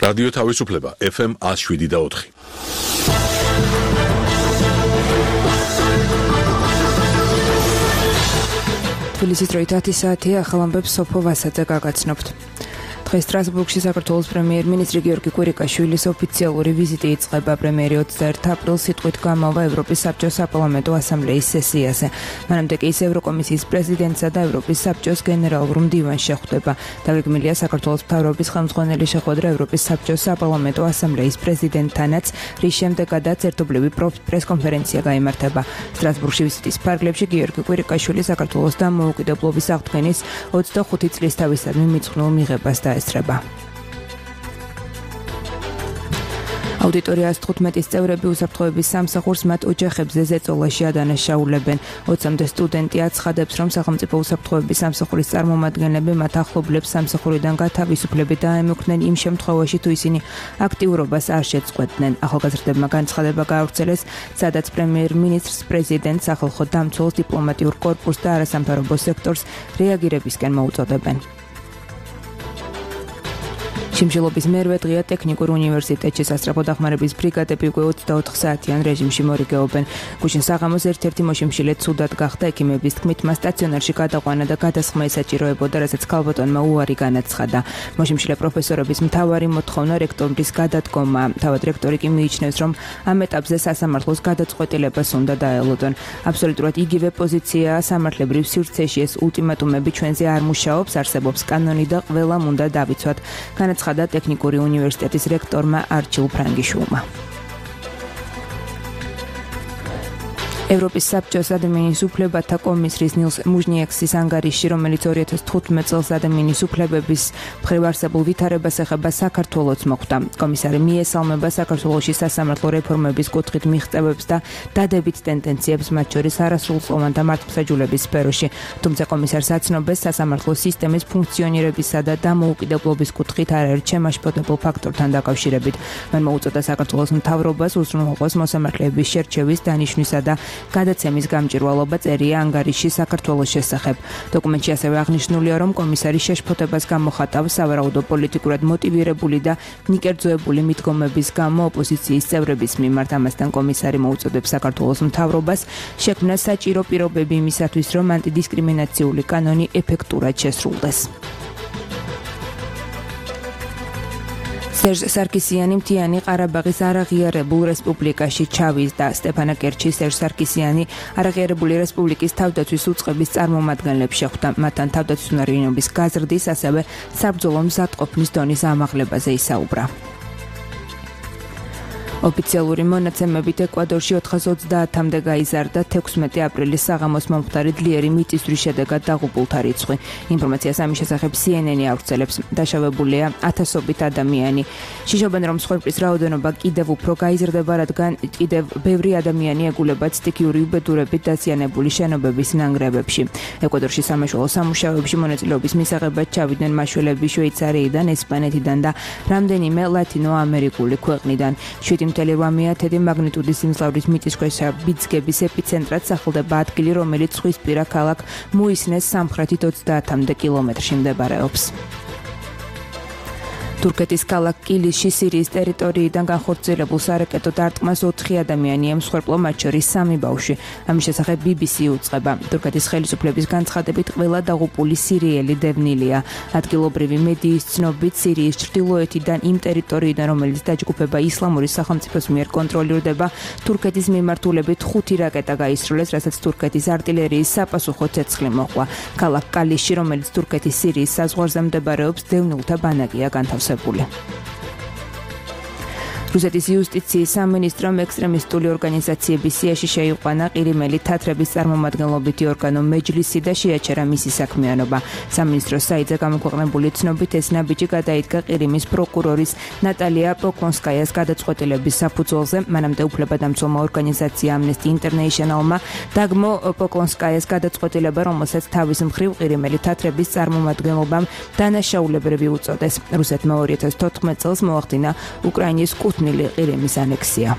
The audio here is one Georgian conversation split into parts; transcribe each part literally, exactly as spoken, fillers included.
რადიო თავისუფლება ეფ ემ one oh seven და four. თბილისის დროით ათი საათია, ახალ ამბებს სოფო ვასაძე გაგაცნობთ. დღეს სტრასბურგში საქართველოს პრემიერ-მინისტრი გიორგი კვირიკაშვილის ოფიციალური ვიზიტი იწყება. პრემიერი ოცდაერთი აპრილს სიტყვით გამოვა ევროპის საბჭოს საპარლამენტო ასამბლეის სესიაზე. მანამდე კი ის ევროკომისიის პრეზიდენტსა და ევროპის საბჭოს გენერალურ მდივანს შეხვდება. დაგეგმილია საქართველოს მთავრობის ხელმძღვანელი შეხვედრა ევროპის საბჭოს საპარლამენტო ასამბლეის პრეზიდენტთანაც, რის შემდეგაც ერთობლივი პრესკონფერენცია გაიმართება. სტრასბურგში ვიზიტის ფარგლებში გიორგი კვირიკაშვილი საქართველოს დამოუკიდებლობის აღდგენის ოცდახუთი წლის თავისადმი მიძღვნილ მიღებას ესწრება. აუდიტორიას თხუთმეტის წევრები უსაფრთხოების სამსახურს მათ ოჯახებზე ზეწოლაში ადანაშაულებენ. ოცამდე სტუდენტი აცხადებს, რომ სახელმწიფო უსაფრთხოების სამსახურის წარმომადგენლები მათ ახლობლებს სამსახურიდან გათავისუფლებით დაემუქრნენ იმ შემთხვევაში, თუ ისინი აქტიურობას არ შეწყვეტდნენ. ახალგაზრდებმა განცხადება გაავრცელეს, სადაც პრემიერ-მინისტრს, პრეზიდენტს, სახალხო დამცველს, დიპლომატიურ კორპუსს და არასამთავრობო სექტორს რეაგირებისკენ მოუწოდებენ. შიმშილობის მერვე დღეა ტექნიკურ უნივერსიტეტში სასწრაფო დახმარების ბრიგადები უკვე ოცდაოთხ საათიან რეჟიმში მორიგეობენ. გუშინ საღამოს ერთ-ერთი მოშიმშილე ცუდად გახდა. ექიმების თქმით, მას სტაციონარში გადაყვანა და გადასხმა ესაჭიროებოდა, რასაც ქალბატონმა უარი განაცხადა. მოშიმშილე პროფესორების მთავარი მოთხოვნა რექტორის გადადგომა. თავად რექტორი კი მიიჩნევს, რომ ამ ეტაპზე სასამართლოს გადაწყვეტილებას უნდა დაელოდონ. აბსოლუტურად იგივე პოზიციაა სამართლებრივ სივრცეში. ეს ულტიმატუმები ჩვენზე არ მუშაობს, არსებობს კანონი და ყველამ უნდა დავიცვათ. განაცხადა ტექნიკური უნივერსიტეტის რექტორმა არჩილ ფრანგიშვილმა. ევროპის საბჭოს ადამიანის უფლებათა კომისრის ნილს მუჟნიექსის ანგარიში, რომელიც ორი ათას თხუთმეტ წელს ადამიანის უფლებების მხრივ არსებულ ვითარებას ეხება, საქართველოც მოხვდა. კომისარი მიესალმება საქართველოში სასამართლო რეფორმების კუთხით მიღწევებს და დადებით ტენდენციებს, მათ შორის არასრულწლოვანთა მართლმსაჯულების სფეროში. თუმცა კომისარს აცნობეს, სასამართლო სისტემის ფუნქციონირებისა და დამოუკიდებლობის კუთხით არაერთ შემაშფოთებულ ფაქტორთან დაკავშირებით. მან მოუწოდა საქართველოს მთავრობას უზრუნველყოს მოსამართლეების შერჩევის, დანიშვნისა და გადაცემის გამჭვირვალობა, წერია ანგარიში საქართველოს შესახებ. დოკუმენტში ასევე აღნიშნულია, რომ კომისარი შეშფოთებას გამოხატავს სავარაუდო პოლიტიკურად მოტივირებული და ნიკერძოებული მიდგომების გამო ოპოზიციის წევრების მიმართ. ამასთან კომისარი მოუწოდებს საქართველოს მთავრობას შექმნა საჭირო პირობები იმისათვის, რომ ანტიდისკრიმინაციული კანონი ეფექტურად შესრულდეს. სერჟ სარკისიანი მთიანი ყარაბაღის არაღიარებულ რესპუბლიკაში ჩავიზდა. სტეფანაკერტში სერჟ სარკისიანი არაღიარებული რესპუბლიკის თავდაცვის უწყების წარმომადგენლებს შეხვდა. მათთან თავდაცვის უნარიანობის გაზრდის, ასევე საბრძოლო მზადყოფნის დონის ამაღლებაზე ისაუბრა. ოფიციალური მონაცემებით ეკვადორში ოთხას ოცდაათამდე გაიზარდა თექვსმეტი აპრილის საღამოს მომხდარი ძლიერი მიწისძვრის შედეგად დაღუპულთა რიცხვი. ინფორმაციას ამის შესახებ სი ენ ენი ავრცელებს. დაშავებულია ათასობით ადამიანი. შიშობენ, რომ სხვერპლის რაოდენობა კიდევ უფრო გაიზრდება, რადგან კიდევ ბევრი ადამიანი ეგულებათ სტიქიური უბედურებით დაზიანებული შენობების ნანგრევებში. ეკვადორში სამაშველო სამუშაოებში მონაწილეობის მისაღებად ჩავიდნენ მაშველები შვეიცარიიდან, ესპანეთიდან და რამდენიმე ლათინო ამერიკული ქვეყნიდან. შვიდი მთელი რვა მეათედი მაგნიტუდის სიმძლავრის მიწისქვეშა ბიძგების ეპიცენტრად სახლდება ადგილი, რომელიც ზღვისპირა ქალაქ მუისნეს სამხრეთით ოცდაათამდე კილომეტრში მდებარეობს. თურქეთის ქალაქ კილისში სირიის ტერიტორიიდან განხორციელებულ სარაკეტო დარტყმას ოთხი ადამიანი ემსხვერპლო, მათ შორის სამი ბავშვი. ამის შესახებ ბი ბი სი უწყება. თურქეთის ხელისუფლების განცხადებით, ყველა დაღუპული სირიელი დევნილია. ადგილობრივი მედიის ცნობით, სირიის ჩრდილოეთიდან, იმ ტერიტორიიდან, რომელიც დაჯგუფება ისლამური სახელმწიფოს მიერ კონტროლირდება, თურქეთის მიმართულებით ხუთი რაკეტა გაისროლეს, რასაც თურქეთის არტილერიის საპასუხო ცეცხლი მოჰყვა. ქალაქ კალისში, რომელიც თურქეთის სირიის საზღვარზე მდებარეობს, დევნილთა ბანაკია განთავსებული. რუსეთის იუსტიციის სამინისტრომ ექსტრემისტული ორგანიზაციების სიაში შეიყვანა ყირიმელი თათრების წარმომადგენლობითი ორგანო მეჯლისი და შეაჩერა მისი საქმიანობა. სამინისტროს საიტზე გამოქვეყნებული ცნობით, ეს ნაბიჯი გადაიდგა ყირიმის პროკურორის ნატალია პოკლონსკაიას გადაწყვეტილების საფუძველზე. მანამდე უფლებადამცველმა ორგანიზაცია ამნესტი ინტერნეიშნალმა დაგმო პოკლონსკაიას გადაწყვეტილება, რომელსაც თავის მხრივ ყირიმელი თათრების წარმომადგენლობამ დანაშაულებრივი უწოდეს. რუსეთმა ორი ათას თოთხმეტ წელს მოახდინა უკრაინის კუთვნილი ყირიმის ანექსია.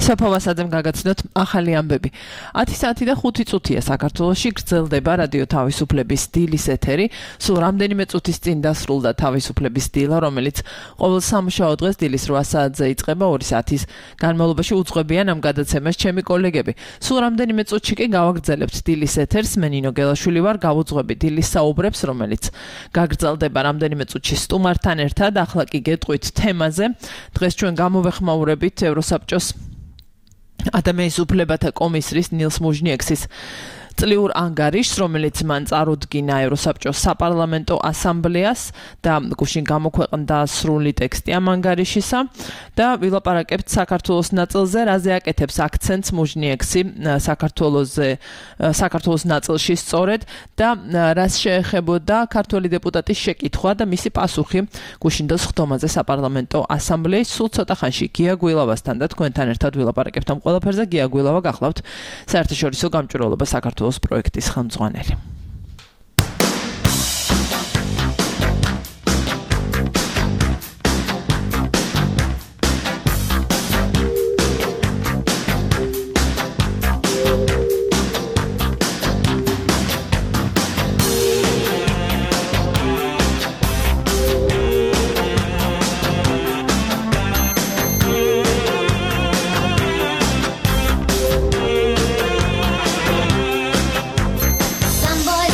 საფავასაძემ გაგაცნოთ ახალი ამბები. ათი საათი და ხუთი წუთია საქართველოში გრძელდება რადიო თავისუფლების დილის ეთერი. სულ რამდენიმე წუთის წინ დასრულდა თავისუფლების დილა, რომელიც ყოველ სამუშაო დღეს დილის რვა საათზე იწყება. ორი საათის განმავლობაში უძღვებიან ამ გადაცემას ჩემი კოლეგები. სულ რამდენიმე წუთში კი გავაგრძელებთ დილის ეთერს. მე ნინო გელაშვილი ვარ, გავუძღვები დილის საუბრებს, რომელიც გაგრძელდება რამდენიმე წუთში სტუმართან ერთად. ახლა კი გეტყვით თემაზე. დღეს ჩვენ გამოვეხმაურებით ევროსაბჭოს ადამიანის უფლებათა კომისრის ნილს მუჟნიექსის წლიურ ანგარიშს, რომელიც მან წარუდგინა ევროსაბჭოს საპარლამენტო ასამბლეას და გუშინ გამოქვეყნდა სრული ტექსტი ამ ანგარიშისა და ვილაპარაკებთ საქართველოს ნაწილზე, რაზე აკეთებს აქცენტს მუჟნიექსი საქართველოზე, საქართველოს ნაწილში სწორედ და რას შეეხებოდა ქართველი დეპუტატის შეკითხვა და მისი პასუხი გუშინდოს ხდომაზე საპარლამენტო ასამბლეის. სულ ცოტა ხანში გია გვილავასთან და თქვენთან ერთად ვილაპარაკებთ ამ ყველაფერზე. გია გვილავა გახლავთ საერთაშორისო გამჭვირვალობა საქართველოს პროექტის ხელმძღვანელი. Somebody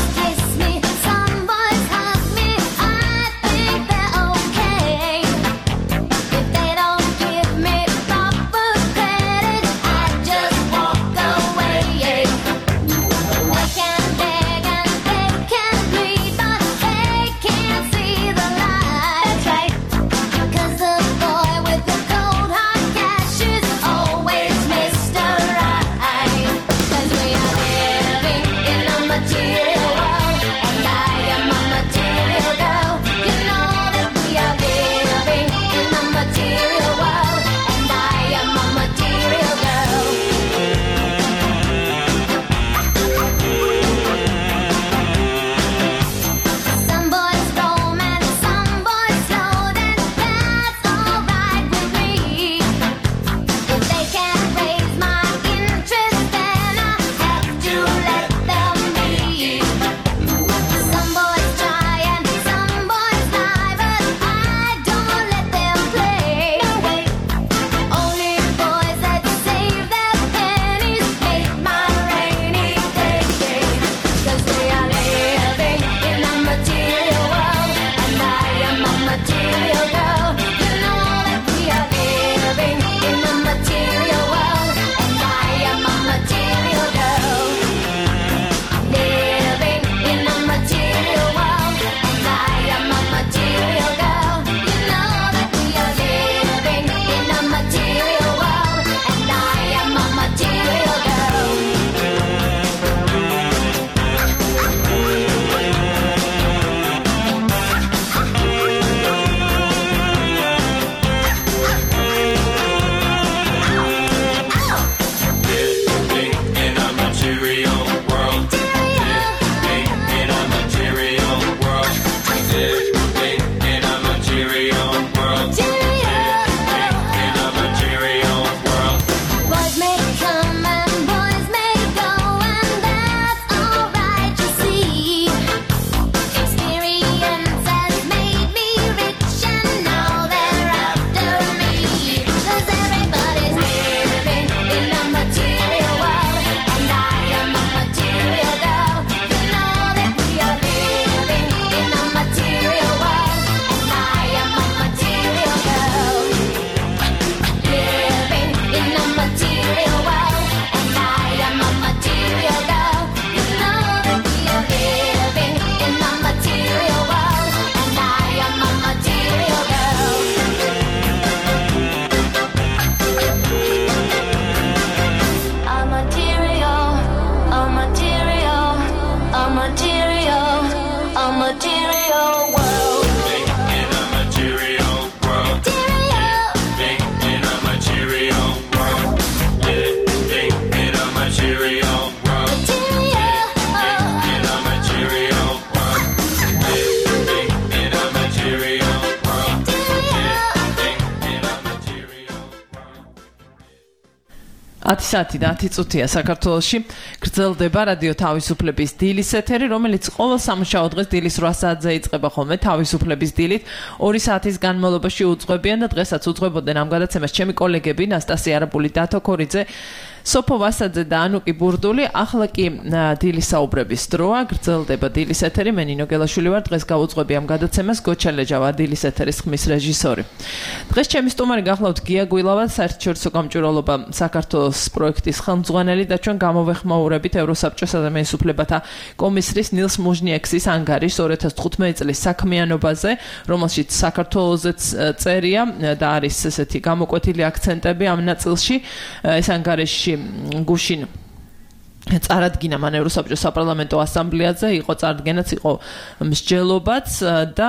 ათი საათი და ათი წუთია საქართველოში გრძელდება რადიო თავისუფლების დილის ეთერი, რომელიც ყოველ სამუშაო დღეს დილის რვა საათზე იწყება ხოლმე თავისუფლების დილით. ორი საათის განმავლობაში უძღვებიან და დღესაც უძღვებოდნენ ამ გადაცემას ჩემი კოლეგები ნასტასია არაბული, დათო ქორიძე, სოფო ვასაძე და ანუკი ბურდული. ახლა კი დილის საუბრების დროა, გრძელდება დილის ეთერი. მე ნინო გელაშვილი ვარ, დღეს გავუძღვები ამ გადაცემას, გოჩალეჯავა დილის ეთერის ხმის რეჟისორი. დღეს ჩემი სტუმარი გახლავთ გია გვილავა, საერთაშორისო გამჭვირვალობა საქართველოს პროექტის ხელმძღვანელი და ჩვენ გამოვეხმაურებით ევროსაბჭოს ადამიანის უფლებათა კომისრის ნილს მუჟნიექსის ანგარიშს ორი ათას თხუთმეტი წლის საქმიანობაზე, რომელშიც საქართველოსაც წერია და არის ესეთი გამოკვეთილი აქცენტები ამ ნაწილში. ეს ანგარიში გუშინ წარადგინა მან ევროსაბჭოს საპარლამენტო ასამბლეაზე, იყო წარდგენაც, იყო მსჯელობაც და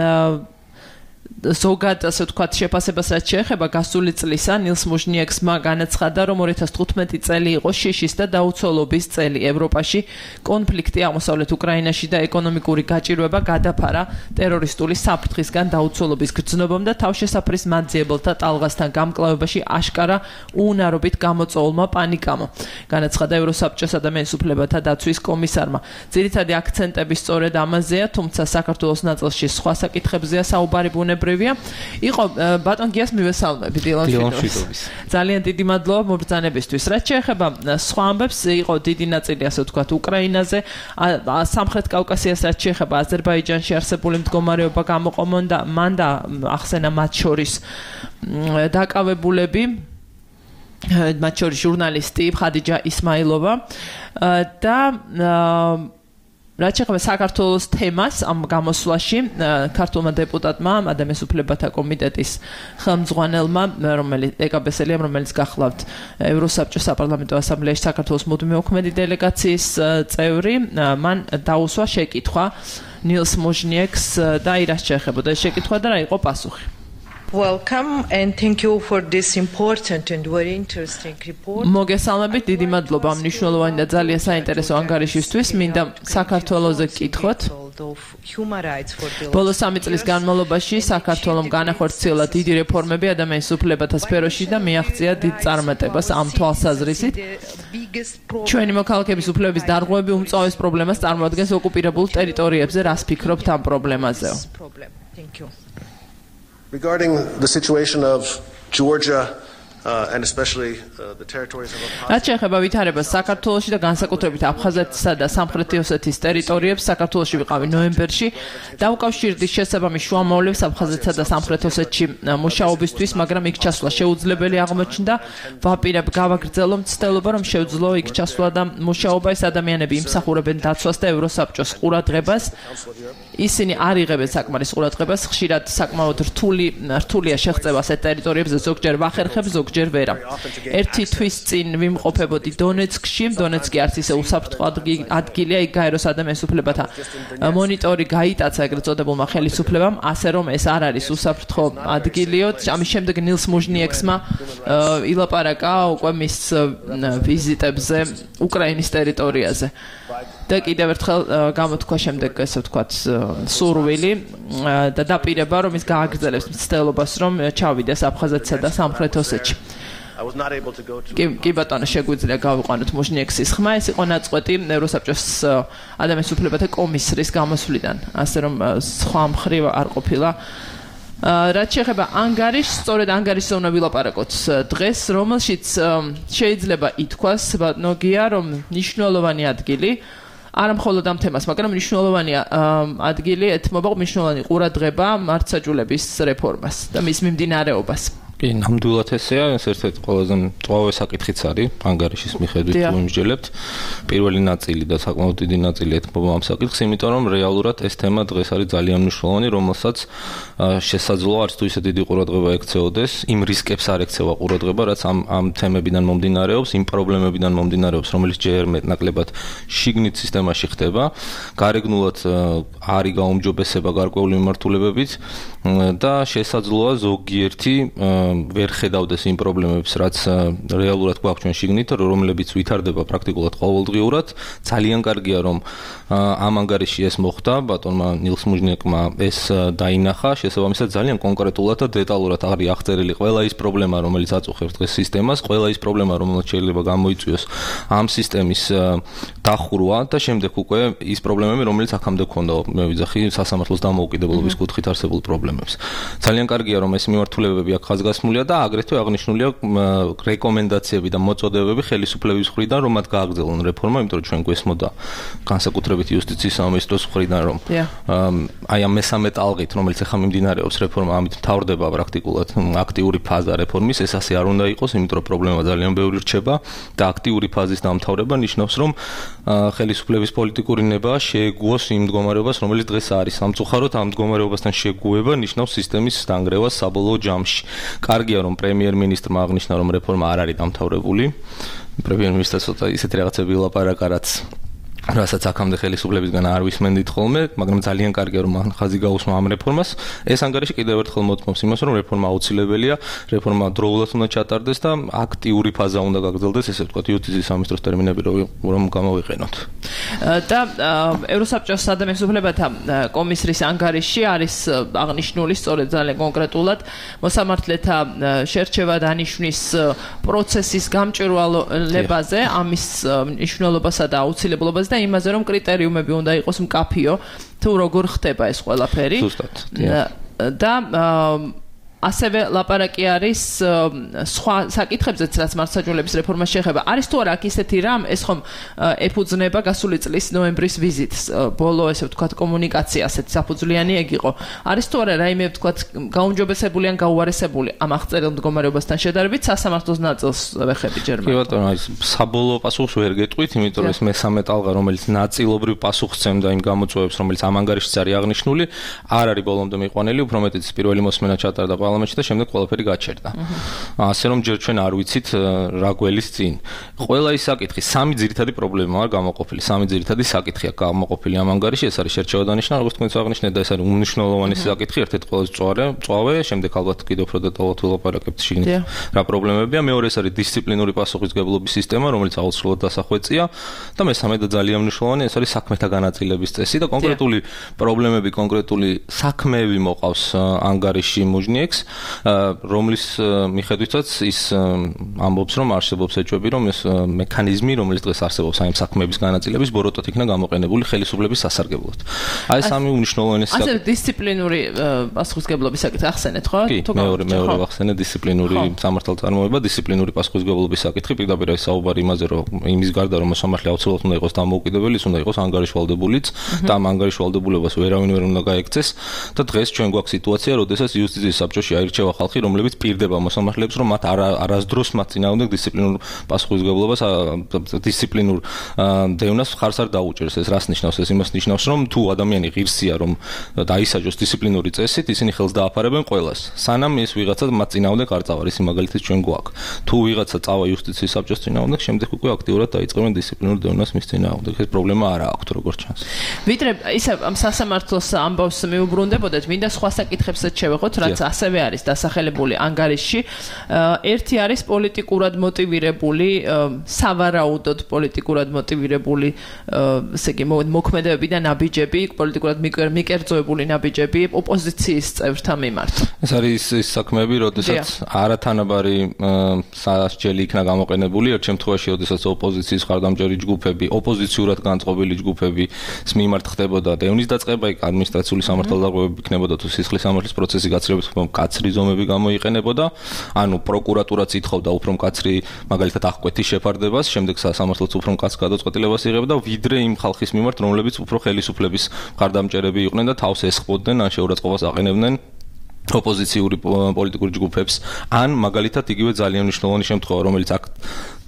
ზოგად ასე ვთქვათ შეფასებას რაც შეეხება გასული წლისა, ნილს მუჟნიექსმა განაცხადა, რომ ორი ათას თხუთმეტი წელი იყო შიშის და დაუცველობის წელი ევროპაში, კონფლიქტი აღმოსავლეთ უკრაინაში და ეკონომიკური გაჭირვება გადაფარა ტერორისტული საფრთხისგან დაუცველობის გრძნობამ და თავშესაფრის მანძიებელთა ტალღასთან გამკლავებაში აშკარა უუნარობით გამოწვეულმა პანიკამ. განაცხადა ევროსაბჭოს ადამიანის უფლებათა დაცვის კომისარმა. ძირითადი აქცენტები სწორედ ამაზეა, თუმცა საქართველოს ნაწილში სხვა საკითხებზეა საუბარი ბუნებრივია. იყო ბატონ გიას მივესალმები დილონშვიდობის. ძალიან დიდი მადლობა მობრძანებისთვის. რაც შეეხება სხვა ამბებს, იყო დიდი ნაწილი ასე ვთქვათ უკრაინაზე, სამხრეთ კავკასიას რაც შეეხება აზერბაიჯანში არსებული მდგომარეობა გამოყომონ და მან და ახსენა მათ შორის დაკავებულები, მათ შორის ჟურნალისტი ხადიჯა ისმაილოვა და რაც შეეხება საქართველოს თემას ამ გამოსვლაში, ქართულმა დეპუტატმა, ადამიანის უფლებათა კომიტეტის ხელმძღვანელმა, რომელიც ეკაბესელიამ, რომელიც გახლავთ ევროსაბჭოს საპარლამენტო ასამბლეაში საქართველოს მუდმივი მოქმედი დელეგაციის წევრი, მან დაუსვა შეკითხვა ნილს მუჟნიექს და ირას შეეხებოდა ეს შეკითხვა და რა იყო პასუხი. Welcome and thank you for this important and very interesting report. მოგესალმებით, დიდი მადლობა ამ მნიშვნელოვანი და ძალიან საინტერესო ანგარიშისთვის. მინდა საქართველოზე გკითხოთ. ბოლო სამი წლის განმავლობაში საქართველომ განახორციელა დიდი რეფორმები ადამიანის უფლებათა სფეროში და მიაღწია დიდ წარმატებას ამ თვალსაზრისით. ჩვენი მოქალაქეების უფლებების დარღვევები უმწვავეს პრობლემას წარმოადგენს ოკუპირებულ ტერიტორიებზე. რას ფიქრობთ ამ პრობლემაზე? Thank you. Regarding the situation of Georgia uh, and especially uh, the territories of Abkhazia. რაც შეეხება ვითარებას საქართველოში და განსაკუთრებით აფხაზეთსა და სამხრეთი ოსეთის ტერიტორიებს, საქართველოში ვიყავი ნოემბერში, დაუკავშირდის შესაბამი შუამავლებს აფხაზეთსა და სამხრეთ ოსეთში მუშაობისთვის, მაგრამ იქ ჩასვლა შეუძლებელი აღმოჩნდა. ვაპირებ გავაგრძელო მცდელობა, რომ შეუძლო იქ ჩასვლა და მუშაობა. ეს ადამიანები იმსახურებენ დაცვას და ევროსაბჭოს ყურადღებას. ისინი არ იღებენ საკმარის ყურადღებას, ხშირად საკმაოდ რთული რთულია შეღწევა ასეთ ტერიტორიებზე, ზოგჯერ ვახერხებ, ზოგჯერ ვერა. ერთი თვის წინ ვიმყოფებოდი დონეცკში, დონეცკი არც ისე უსაფრთხო ადგილია, იქ გაეროს ადამიანის უფლებათა მონიტორი გაიტაცა ეგრეთ წოდებულმა ხელისუფლებამ, ასე რომ ეს არ არის უსაფრთხო ადგილიო. ამის შემდეგ ნილს მუჟნიექსმა ილაპარაკა უკვე მის ვიზიტებზე უკრაინის ტერიტორიაზე. და კიდევ ერთხელ გამოთქვა შემდეგ ესე ვთქვათ სურვილი და დაპირება, რომ ის გააგრძელებს მცდელობას, რომ ჩავიდეს აფხაზეთსა და სამხრეთ ოსეთში. კი ბატონო, შეგვიძლია გავიყვანოთ მუჟნიექსის ხმა, ეს იყო ნაწყვეტი ევროსაბჭოს ადამიანის უფლებათა კომისრის გამოსვლიდან, ასე რომ სხვა მხრივ არ ყოფილა. რაც შეეხება ანგარიშს, სწორედ ანგარიშზე უნდა ვილაპარაკოთ დღეს, რომელშიც შეიძლება ითქვას, ბატონო გია, რომ მნიშვნელოვანი ადგილი არა მხოლოდ ამ თემას, მაგრამ მნიშვნელოვანი ადგილი ეთმობა მნიშვნელოვანი ყურადღება მართლმსაჯულების რეფორმას და მის მიმდინარეობას. კი, ნამდვილად ესეა, ეს ერთ-ერთი ყველაზე მწვავე საკითხიც არის ანგარიშის მიხედვით თუ იმსჯელებთ. პირველი ნაწილი და საკმაოდ დიდი ნაწილი ეთმობა ამ საკითხს, იმიტომ რომ რეალურად ეს თემა დღეს არის ძალიან მნიშვნელოვანი, რომელსაც შესაძლოა არც თუ ისე დიდი ყურადღება ექცეოდეს, იმ რისკებს არ ექცევა ყურადღება, რაც ამ ამ თემებიდან მომდინარეობს, იმ პრობლემებიდან მომდინარეობს, რომელიც ჯერ მეტნაკლებად შიგნით სისტემაში ხდება, გარეგნულად არის გაუმჯობესება გარკვეული მიმართულებებით და შესაძლოა ზოგიერთი ვერ ხედავდეს იმ პრობლემებს, რაც რეალურად გვაქვს ჩვენ შიგნით, რომლებიც ვითარდება პრაქტიკულად ყოველდღიურად. ძალიან კარგია, რომ ამ ანგარიში ეს მოხდა, ბატონმა ნილს მუჟნიეკმა ეს დაინახა, შესაბამისად ძალიან კონკრეტულად და დეტალურად არის აღწერილი ყველა ის პრობლემა, რომელიც აწუხებს დღეს სისტემას, ყველა ის პრობლემა, რომელიც შეიძლება გამოიწვიოს ამ სისტემის დახურვა და შემდეგ უკვე ის პრობლემები, რომელიც აქამდე ქონდა, მე ვიძახი სასამართლოს დამოუკიდებლობის კუთხით არსებულ პრობლემებს. ძალიან კარგია, რომ ეს მიმართულებები აქ ხაზგასმულია და აგრეთვე აღნიშნულია რეკომენდაციები და მოწოდებები ხელისუფლების მხრიდან, რომ მათ გააგრძელონ რეფორმა, იმიტომ რომ ჩვენ გვესმოდა განსაკუთრებით იუსტიციის სამინისტროს მხრიდან, რომ აი ამ მესამე ტალღით, რომელიც ახლა მიმდინარეობს რეფორმა, ამით მთავრდება პრაქტიკულად აქტიური ფაზა რეფორმის, ეს ასე არ უნდა იყოს, იმიტომ რომ პრობლემა ძალიან ბევრი რჩება და აქტიური ფაზის დამთავრება ნიშნავს, რომ ხელისუფლების პოლიტიკური ნება შეეგუოს იმ მდგომარეობას, რომელიც დღეს არის. სამწუხაროდ ამ მდგომარეობასთან შეგუება ნიშნავს სისტემის დანგრევას საბოლოო ჯამში. კარგია, რომ პრემიერ-მინისტრმა აღნიშნა, რომ რეფორმა არ არის დამთავრებული. პრემიერ-მინისტრს ცოტა ისეთი რაღაცები ელაპარაკა, რაც რასაც აქამდე ხელისუფლებისგან არ ვისმენდით ხოლმე, მაგრამ ძალიან კარგია, რომ ხაზი გაუსმა ამ რეფორმას. ეს ანგარიში კიდევ ერთხელ მოწმობს იმას, რომ რეფორმა აუცილებელია, რეფორმა დროულად უნდა ჩატარდეს და აქტიური ფაზა უნდა გაგრძელდეს, ესე ვთქვათ, იუსტიციის სამინისტროს ტერმინები რომ გამოვიყენოთ. და ევროსაბჭოს ადამიანის უფლებათა კომისრის ანგარიში არის აღნიშნული სწორედ ძალიან კონკრეტულად მოსამართლეთა შერჩევა დანიშვნის პროცესის გამჭვირვალობაზე, ამის მნიშვნელობასა და აუცილებლობაზე და იმაზე, რომ კრიტერიუმები უნდა იყოს მკაფიო, თუ როგორ ხდება ეს ყველაფერი. ზუსტად. და ასევე ლაპარაკი არის სხვა საკითხებზეც, რაც მართლმსაჯულების რეფორმას შეეხება. არის თუ არა აქ ისეთი რამ, ეს ხომ ეფუძნება გასული წლის ნოემბრის ვიზიტს, ბოლო ესე ვთქვათ კომუნიკაცია ასეთ საფუძვლიანი ეგ იყო. არის თუ არა რაიმე ვთქვათ გაუმჯობესებული ან გაუარესებული ამ აღწერილ მდგომარეობასთან შედარებით სასამართლოს ნაწილს ვეხები ჯერ კი ბატონო, აი საბოლოო პასუხს ვერ გეტყვით, იმიტომ რომ ეს მესამე ტალღა, რომელიც ნაწილობრივ პასუხს სცემდა იმ გამოწვევებს, რომელიც ამ ანგარიშიც არის აღნიშნული, არ არის ბოლომდე მიყვანილი, უფრო მეტიც პირველი მოსმენა ჩატარდა პარლამენტში და შემდეგ ყველაფერი გაჩერდა. ასე რომ ჯერ ჩვენ არ ვიცით რა გველის წინ. ყველა ის საკითხი, სამი ძირითადი პრობლემა არ გამოყოფილი, სამი ძირითადი საკითხია გამოყოფილი ამ ანგარიში, ეს არის შერჩევა დანიშნა, როგორც თქვენც აღნიშნეთ და ეს არის უმნიშვნელოვანესი საკითხი, ერთ-ერთი ყველაზე მწვავე, მწვავე, შემდეგ ალბათ კიდევ უფრო დეტალურად ვილაპარაკებთ შიგნით რა პრობლემებია. მეორე ეს არის დისციპლინური პასუხისმგებლობის სისტემა, რომელიც აუცილებლად დასახვეწია და მესამე და ძალიან მნიშვნელოვანი ეს არის საქმეთა განაწილების წესი და კონკრეტული პრობლემები, კონკრეტული საქმეები მოყავს ანგარიში მუჟნიეკს, რომლის მიხედვითაც ის ამბობს, რომ არსებობს ეჭვები, რომ ეს მექანიზმი, რომელიც დღეს არსებობს აი ამ საქმეების განაწილების, ბოროტად იქნა გამოყენებული ხელისუფლების სასარგებლოდ. აი სამი უმნიშვნელოვანესი ასე დისციპლინური პასუხისმგებლობის საკითხი ახსენეთ, ხო? თუ მეორე მეორე ახსენე დისციპლინური სამართალწარმოება, დისციპლინური პასუხისმგებლობის საკითხი, პირდაპირ არის საუბარი იმაზე, რომ იმის გარდა რომ მოსამართლე აუცილებლად უნდა იყოს დამოუკიდებელი, ის უნდა იყოს ანგარიშვალდებულიც და ამ ანგარიშვალდებულებას ვერავინ ვერ უნდა გაექცეს და დღეს ჩვენ გვაქვს სიტუაცია, როდესაც იუსტიციის საბჭოში აირჩევა ხალხი, რომლებიც პირდება მოსამართლეებს, რომ მათ არასდროს მათ წინააღმდეგ დისციპლინურ პასუხისმგებლობას, დისციპლინურ დევნას ხარს არ დაუჭერს. ეს რას ნიშნავს? ეს იმას ნიშნავს, რომ თუ ადამიანი ღირსია, რომ დაისაჯოს დისციპლინური წესით, ისინი ხელს დააფარებენ ყველას. სანამ ეს ვიღაცა მათ წინააღმდეგ არ წავა, ის მაგალითად ჩვენ გვაქვს. თუ ვიღაცა წავა იუსტიციის საბჭოს წინააღმდეგ, შემდეგ უკვე აქტიურად დაიწყებენ დისციპლინურ დევნას მის წინააღმდეგ. ეს პრობლემა არ აქვს, როგორც ჩანს. ვიდრე ისე ამ სასამართლოს ამბავს მიუბრუნდებოდეთ, მინდა სხვა საკითხებსაც შევეხოთ, რაც ასევე არის დასახელებული ანგარიშში. ერთი არის პოლიტიკურად მოტივირებული, სავარაუდოდ პოლიტიკურად მოტივირებული, ესე იგი მოქმედებები და ნაბიჯები, პოლიტიკურად მიკერძოებული ნაბიჯები ოპოზიციის წევრთა მიმართ. ეს არის ის საქმეები, როდესაც არათანაბარი სასჯელი იქნა გამოყენებული, ერთ შემთხვევაში, როდესაც ოპოზიციის მხარდამჭერი ჯგუფები, ოპოზიციურად განწყობილი ჯგუფების მიმართ ხდებოდა დევნის დაწყება, იქ ადმინისტრაციული სამართალდაღობები იქნებოდა თუ სისხლის სამართლის პროცესი გაცილებით მკაცრი ზომები გამოიყენებოდა, ანუ პროკურატურაც ითხოვდა უფრო მკაცრი, მაგალითად აღკვეთის შეფარდებას, შემდეგ სასამართლოც უფრო მკაცრ გადაწყვეტილებას იღებდა, ვიდრე იმ ხალხის მიმართ, რომლებიც უფრო ხელისუფლების მხარდამჭერები იყვნენ და თავს ესხმოდნენ, ან შეურაცხყოფას აყენებდნენ ოპოზიციური პოლიტიკური ჯგუფებს, ან მაგალითად იგივე ძალიან მნიშვნელოვანი შემთხვევა, რომელიც აქ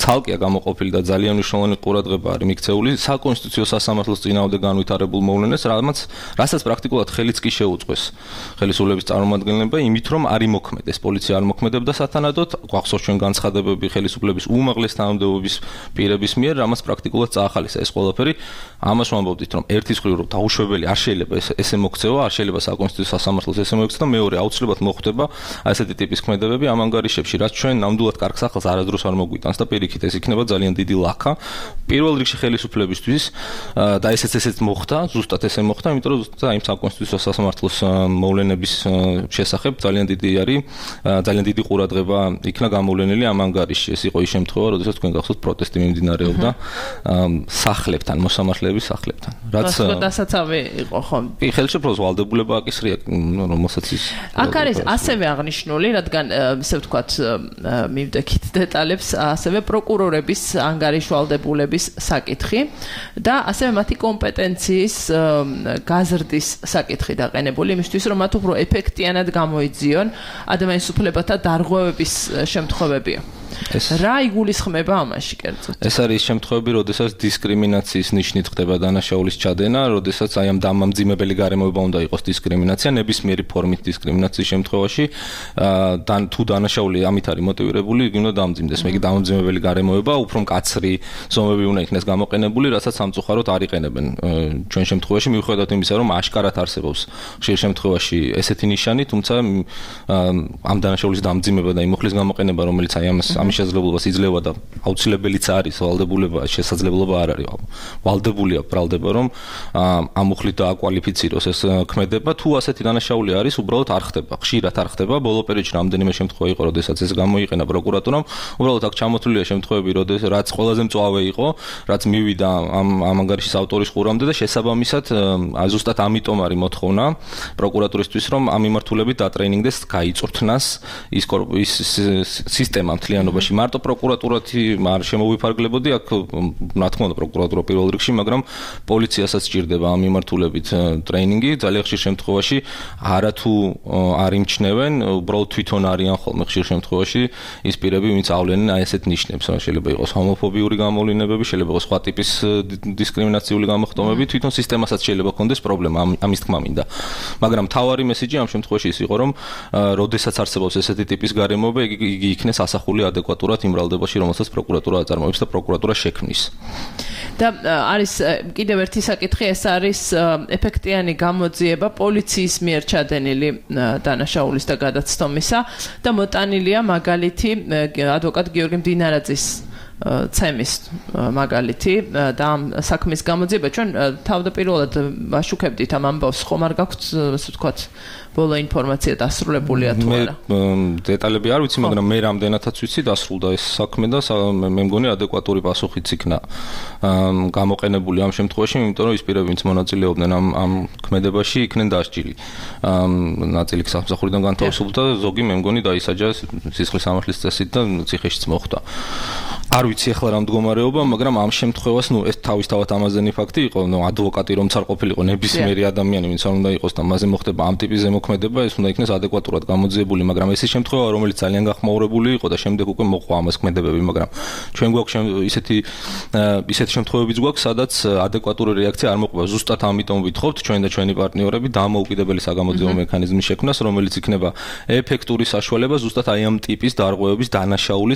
ცალკეა გამოყოფილი და ძალიან მნიშვნელოვანი ყურადღება არის მიქცეული საკონსტიტუციო სასამართლოს წინააღმდეგ განვითარებულ მოვლენას, რამაც რასაც პრაქტიკულად ხელიც კი შეუწყვეს ხელისუფლების წარმომადგენლება, იმით რომ არ იმოქმედეს, პოლიცია არ მოქმედებდა სათანადოდ, გვახსოვს ჩვენ განცხადებები ხელისუფლების უმაღლეს თანამდებობის პირების მიერ, რამაც პრაქტიკულად წაახალისა ეს ყველაფერი. ამას ვამბობდით, რომ ერთის მხრივ რომ დაუშვებელი არ შეიძლება ესე მოქცევა, არ შეიძლება საკონსტიტუციო სასამართლოს ესე მოიქცევა და მეორე აუცილებლად მოხდება ასეთი ტიპის ქმედებები ამ ანგარიშებში, რაც ჩვენ ნამდვილად კარგ სახელს არასდროს არ მოგვიტანს და პირიქით ეს იქნება ძალიან დიდი ლაქა. პირველ რიგში ხელისუფლებისთვის და ესეც ესეც მოხდა, ზუსტად ესე მოხდა, იმიტომ რომ ზუსტად აი საკონსტიტუციო სასამართლოს მოვლენების შესახებ ძალიან დიდი არის, ძალიან დიდი ყურადღება იქნა გამოვლენილი ამ ანგარიშში. ეს იყო ის შემთხვევა, როდესაც თქვენ გახსოვთ პროტესტი მიმდინარეობდა სახლებთან, მოსამართლეების სახლებთან. რაც დასაცავი იყო ხომ? კი, ხელშეფროს ვალდებულება აკისრია, რომელსაც ის აქ არის ასევე აღნიშნული, რადგან ესე ვთქვათ, მივდექით დეტალებს, ასევე პროკურორების ანგარიშვალდებულების საკითხი და ასევე მათი კომპეტენციის გაზრდის საკითხი დაყენებული იმისთვის, რომ მათ უფრო ეფექტიანად გამოიძიონ ადამიანის უფლებათა დარღვევების შემთხვევებია. რა იგულისხმება ამაში კერძოდ? ეს არის შემთხვევები, როდესაც დისკრიმინაციის ნიშნით ხდება დანაშაულის ჩადენა, როდესაც აი ამ დამამძიმებელი გარემოება უნდა იყოს დისკრიმინაცია, ნებისმიერი ფორმით დისკრიმინაციის შემთხვევაში, და თუ დანაშაული ამით არის მოტივირებული, იგი უნდა დამძიმდეს. მე კი დამამძიმებელი გარემოება, უფრო მკაცრი ზომები უნდა იქნეს გამოყენებული, რასაც სამწუხაროდ არ იყენებენ ჩვენ შემთხვევაში, მიუხედავად იმისა, რომ აშკარად არსებობს ხშირ შემთხვევაში ესეთი ნიშანი, თუმცა ამ დანაშაულის დამძიმება და იმუხლის გამოყენება, რომელიც აი ამას ამის შესაძლებლობას იძლევა და აუცილებელიც არის ვალდებულება, შესაძლებლობა არ არის. ვალდებულია ბრალდება, რომ ამ უხლით დააკვალიფიციროს ეს ქმედება, თუ ასეთი დანაშაული არის, უბრალოდ არ ხდება, ხშირად არ ხდება. ბოლო პერიოდში რამდენიმე შემთხვევა იყო, როდესაც ეს გამოიყენა პროკურატურამ, უბრალოდ აქ ჩამოთვლილია შემთხვევები, როდესაც რაც ყველაზე მწვავე იყო, რაც მივიდა ამ ამ ანგარიშის ავტორის ყურამდე და შესაბამისად ზუსტად ამიტომ არის მოთხოვნა პროკურატურისთვის, რომ ამ მიმართულებით დატრეინინგდეს, გაიწურთნას ის ის სისტემა მთლიანობაში. მარტო პროკურატურათი არ შემოვიფარგლებოდი, აქ რა თქმა უნდა პროკურატურა პირველ რიგში, მაგრამ პოლიციასაც სჭირდება ამ მიმართულებით ტრეინინგი. ძალიან ხშირ შემთხვევაში არათუ არ იმჩნევენ, უბრალოდ თვითონ არიან ხოლმე ხშირ შემთხვევაში ის პირები, ვინც ავლენენ აი ესეთ ნიშნებს, შეიძლება იყოს ჰომოფობიური გამოვლენებები, შეიძლება იყოს სხვა ტიპის დისკრიმინაციული გამოხდომები, თვითონ სისტემასაც შეიძლება ქონდეს პრობლემა, ამის თქმა მინდა. მაგრამ თავარი მესიჯი ამ შემთხვევაში ის იყო, რომ როდესაც არსებობს ესეთი ტიპის გარემოება, იგი იქნეს ასახული ადეკვატურად იმ ბრალდებაში, რომელსაც პროკურატურა აწარმოებს და პროკურატურა შექმნის. და არის კიდევ ერთი საკითხი, ეს არის ეფექტიანი გამოძიება პოლიციის მიერ ჩადენილი დანაშაულის და გადაცდომისა და მოტანილია მაგალითი ადვოკატ გიორგი მდინარაძის ცემის მაგალითი და ამ საქმის გამოძიება ჩვენ თავდაპირველად ვაშუქებდით ამ ამბავს, ხომ არ გაქვთ, ასე ვთქვათ, ბოლო ინფორმაცია დასრულებულია თუ არა? მე დეტალები არ ვიცი, მაგრამ მე რამდენადაც ვიცი, დასრულდა ეს საქმე და მე მგონი ადეკვატური პასუხიც იქნა გამოყენებული ამ შემთხვევაში, იმიტომ რომ ის პირები, ვინც მონაწილეობდნენ ამ ამ ქმედებაში, იქნენ დასჯილი. ნაწილი სამსახურიდან განთავისუფლდა და ზოგი მე მგონი დაისაჯა სისხლის სამართლის წესით და ციხეშიც მოხვდა. არ ვიცი ახლა რა მდგომარეობა, მაგრამ ამ შემთხვევას, ნუ ეს თავისთავად ამაზენი ფაქტი იყო, ნუ ადვოკატი რომ არ ყოფილიყო ნებისმიერი ადამიანი, ვინც არ უნდა იყოს და მასზე მოხდება ამ ტიპის ზემოქმედება, ეს უნდა იქნეს ადეკვატურად გამოძიებული, მაგრამ ეს ის შემთხვევა, რომელიც ძალიან გახმაურებული იყო და შემდეგ უკვე მოყვა ამას ქმედებები, მაგრამ ჩვენ გვაქვს ისეთი ისეთი შემთხვევებიც გვაქვს, სადაც ადეკვატური რეაქცია არ მოყვა. ზუსტად ამიტომ ვითხოვთ ჩვენ და ჩვენი პარტნიორები დამოუკიდებელი საგამოძიებო მექანიზმის შექმნას, რომელიც იქნება ეფექტური საშუალება ზუსტად აი ამ ტიპის დარღვევების, დანაშაულის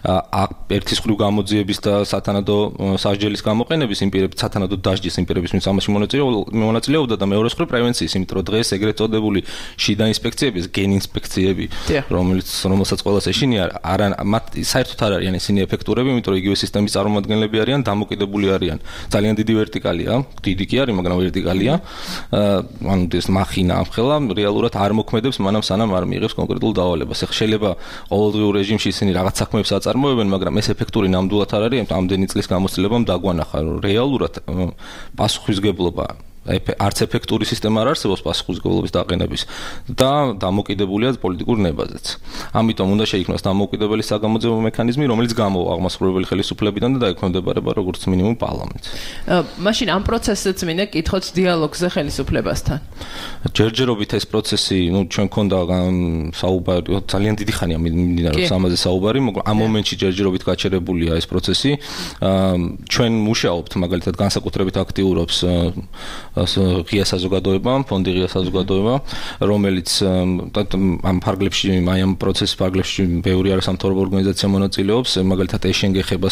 ერთის მხრივ გამოძიების და სათანადო სასჯელის გამოყენების იმ პირების, სათანადო დასჯის იმ პირების, ვინც ამაში მონაწილეობდა და მეორე მხრივ პრევენციის, იმიტომ რომ დღეს ეგრეთ წოდებული შიდა ინსპექციების, გენ ინსპექციები, რომელიც რომელსაც ყველას ეშინია, არა მათ საერთოდ არ არიან ისინი ეფექტურები, იმიტომ რომ იგივე სისტემის წარმომადგენლები არიან, დამოკიდებული არიან. ძალიან დიდი ვერტიკალია, დიდი კი არის, მაგრამ ვერტიკალია. ანუ ეს მახინა ამხელა რეალურად არ მოქმედებს, მანამ სანამ არ მიიღებს კონკრეტულ დავალებას. ეხლა შეიძლება ყოველდღიურ რეჟიმში ისინი რაღაც საქმეებს აწარმოებენ, მაგრამ ეს ეფექტური ნამდვილად არ არის, ამდენი წლის გამოცდილებამ დაგვანახა, რომ რეალურად პასუხისგებლობა არც ეფექტური სისტემა არ არსებობს პასუხისმგებლობის დაყენების და დამოკიდებულია პოლიტიკურ ნებაზეც. ამიტომ უნდა შეიქმნას დამოუკიდებელი საგამოძიებო მექანიზმი, რომელიც გამოვა აღმასრულებელი ხელისუფლებიდან და დაექვემდებარება როგორც მინიმუმ პარლამენტს. მაშინ ამ პროცესზეც მინდა კითხოთ დიალოგზე ხელისუფლებასთან. ჯერჯერობით ეს პროცესი, ну, ჩვენ ქონდა საუბარი, ძალიან დიდი ხანია მიმდინარეობს ამაზე საუბარი, მაგრამ ამ მომენტში ჯერჯერობით გაჩერებულია ეს პროცესი. ჩვენ მუშაობთ, მაგალითად, განსაკუთრებით აქტიურობს ღია საზოგადოება, ფონდი ღია საზოგადოება, რომელიც ამ ფარგლებში, აი ამ პროცესის ფარგლებში ბევრი არასამთავრობო ორგანიზაცია მონაწილეობს, მაგალითად ეშენ გეხებას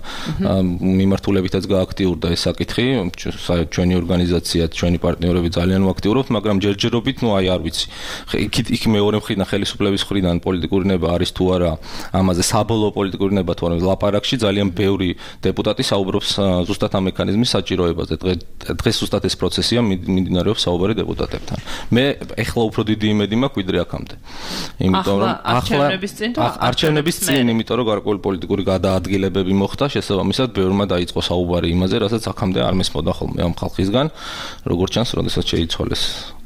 მიმართულებითაც გააქტიურდა ეს საკითხი, ჩვენი ორგანიზაცია, ჩვენი პარტნიორები ძალიან მოაქტიურობთ, მაგრამ ჯერჯერობით, ну, აი არ ვიცი. იქ მეორე მხრიდან ხელისუფლების მხრიდან პოლიტიკური ნება არის თუ არა, ამაზე საბოლოო პოლიტიკური ნება თუ არა, ლაპარაკში ძალიან ბევრი დეპუტატი საუბრობს ზუსტად ამ მექანიზმის საჭიროებაზე. დღეს ზუსტად ეს პროცესია მიმდინარეობს საუბარი დეპუტატებთან. მე ეხლა უფრო დიდი იმედი მაქვს ვიდრე აქამდე. იმიტომ რომ ახლა არჩევნების წინ, იმიტომ რომ გარკვეული პოლიტიკური გადაადგილებები მოხდა, შესაბამისად ბევრმა დაიწყო საუბარი იმაზე, რასაც აქამდე არ მესმოდა ხოლმე ამ ხალხისგან, როგორც ჩანს, როდესაც შეიცვალეს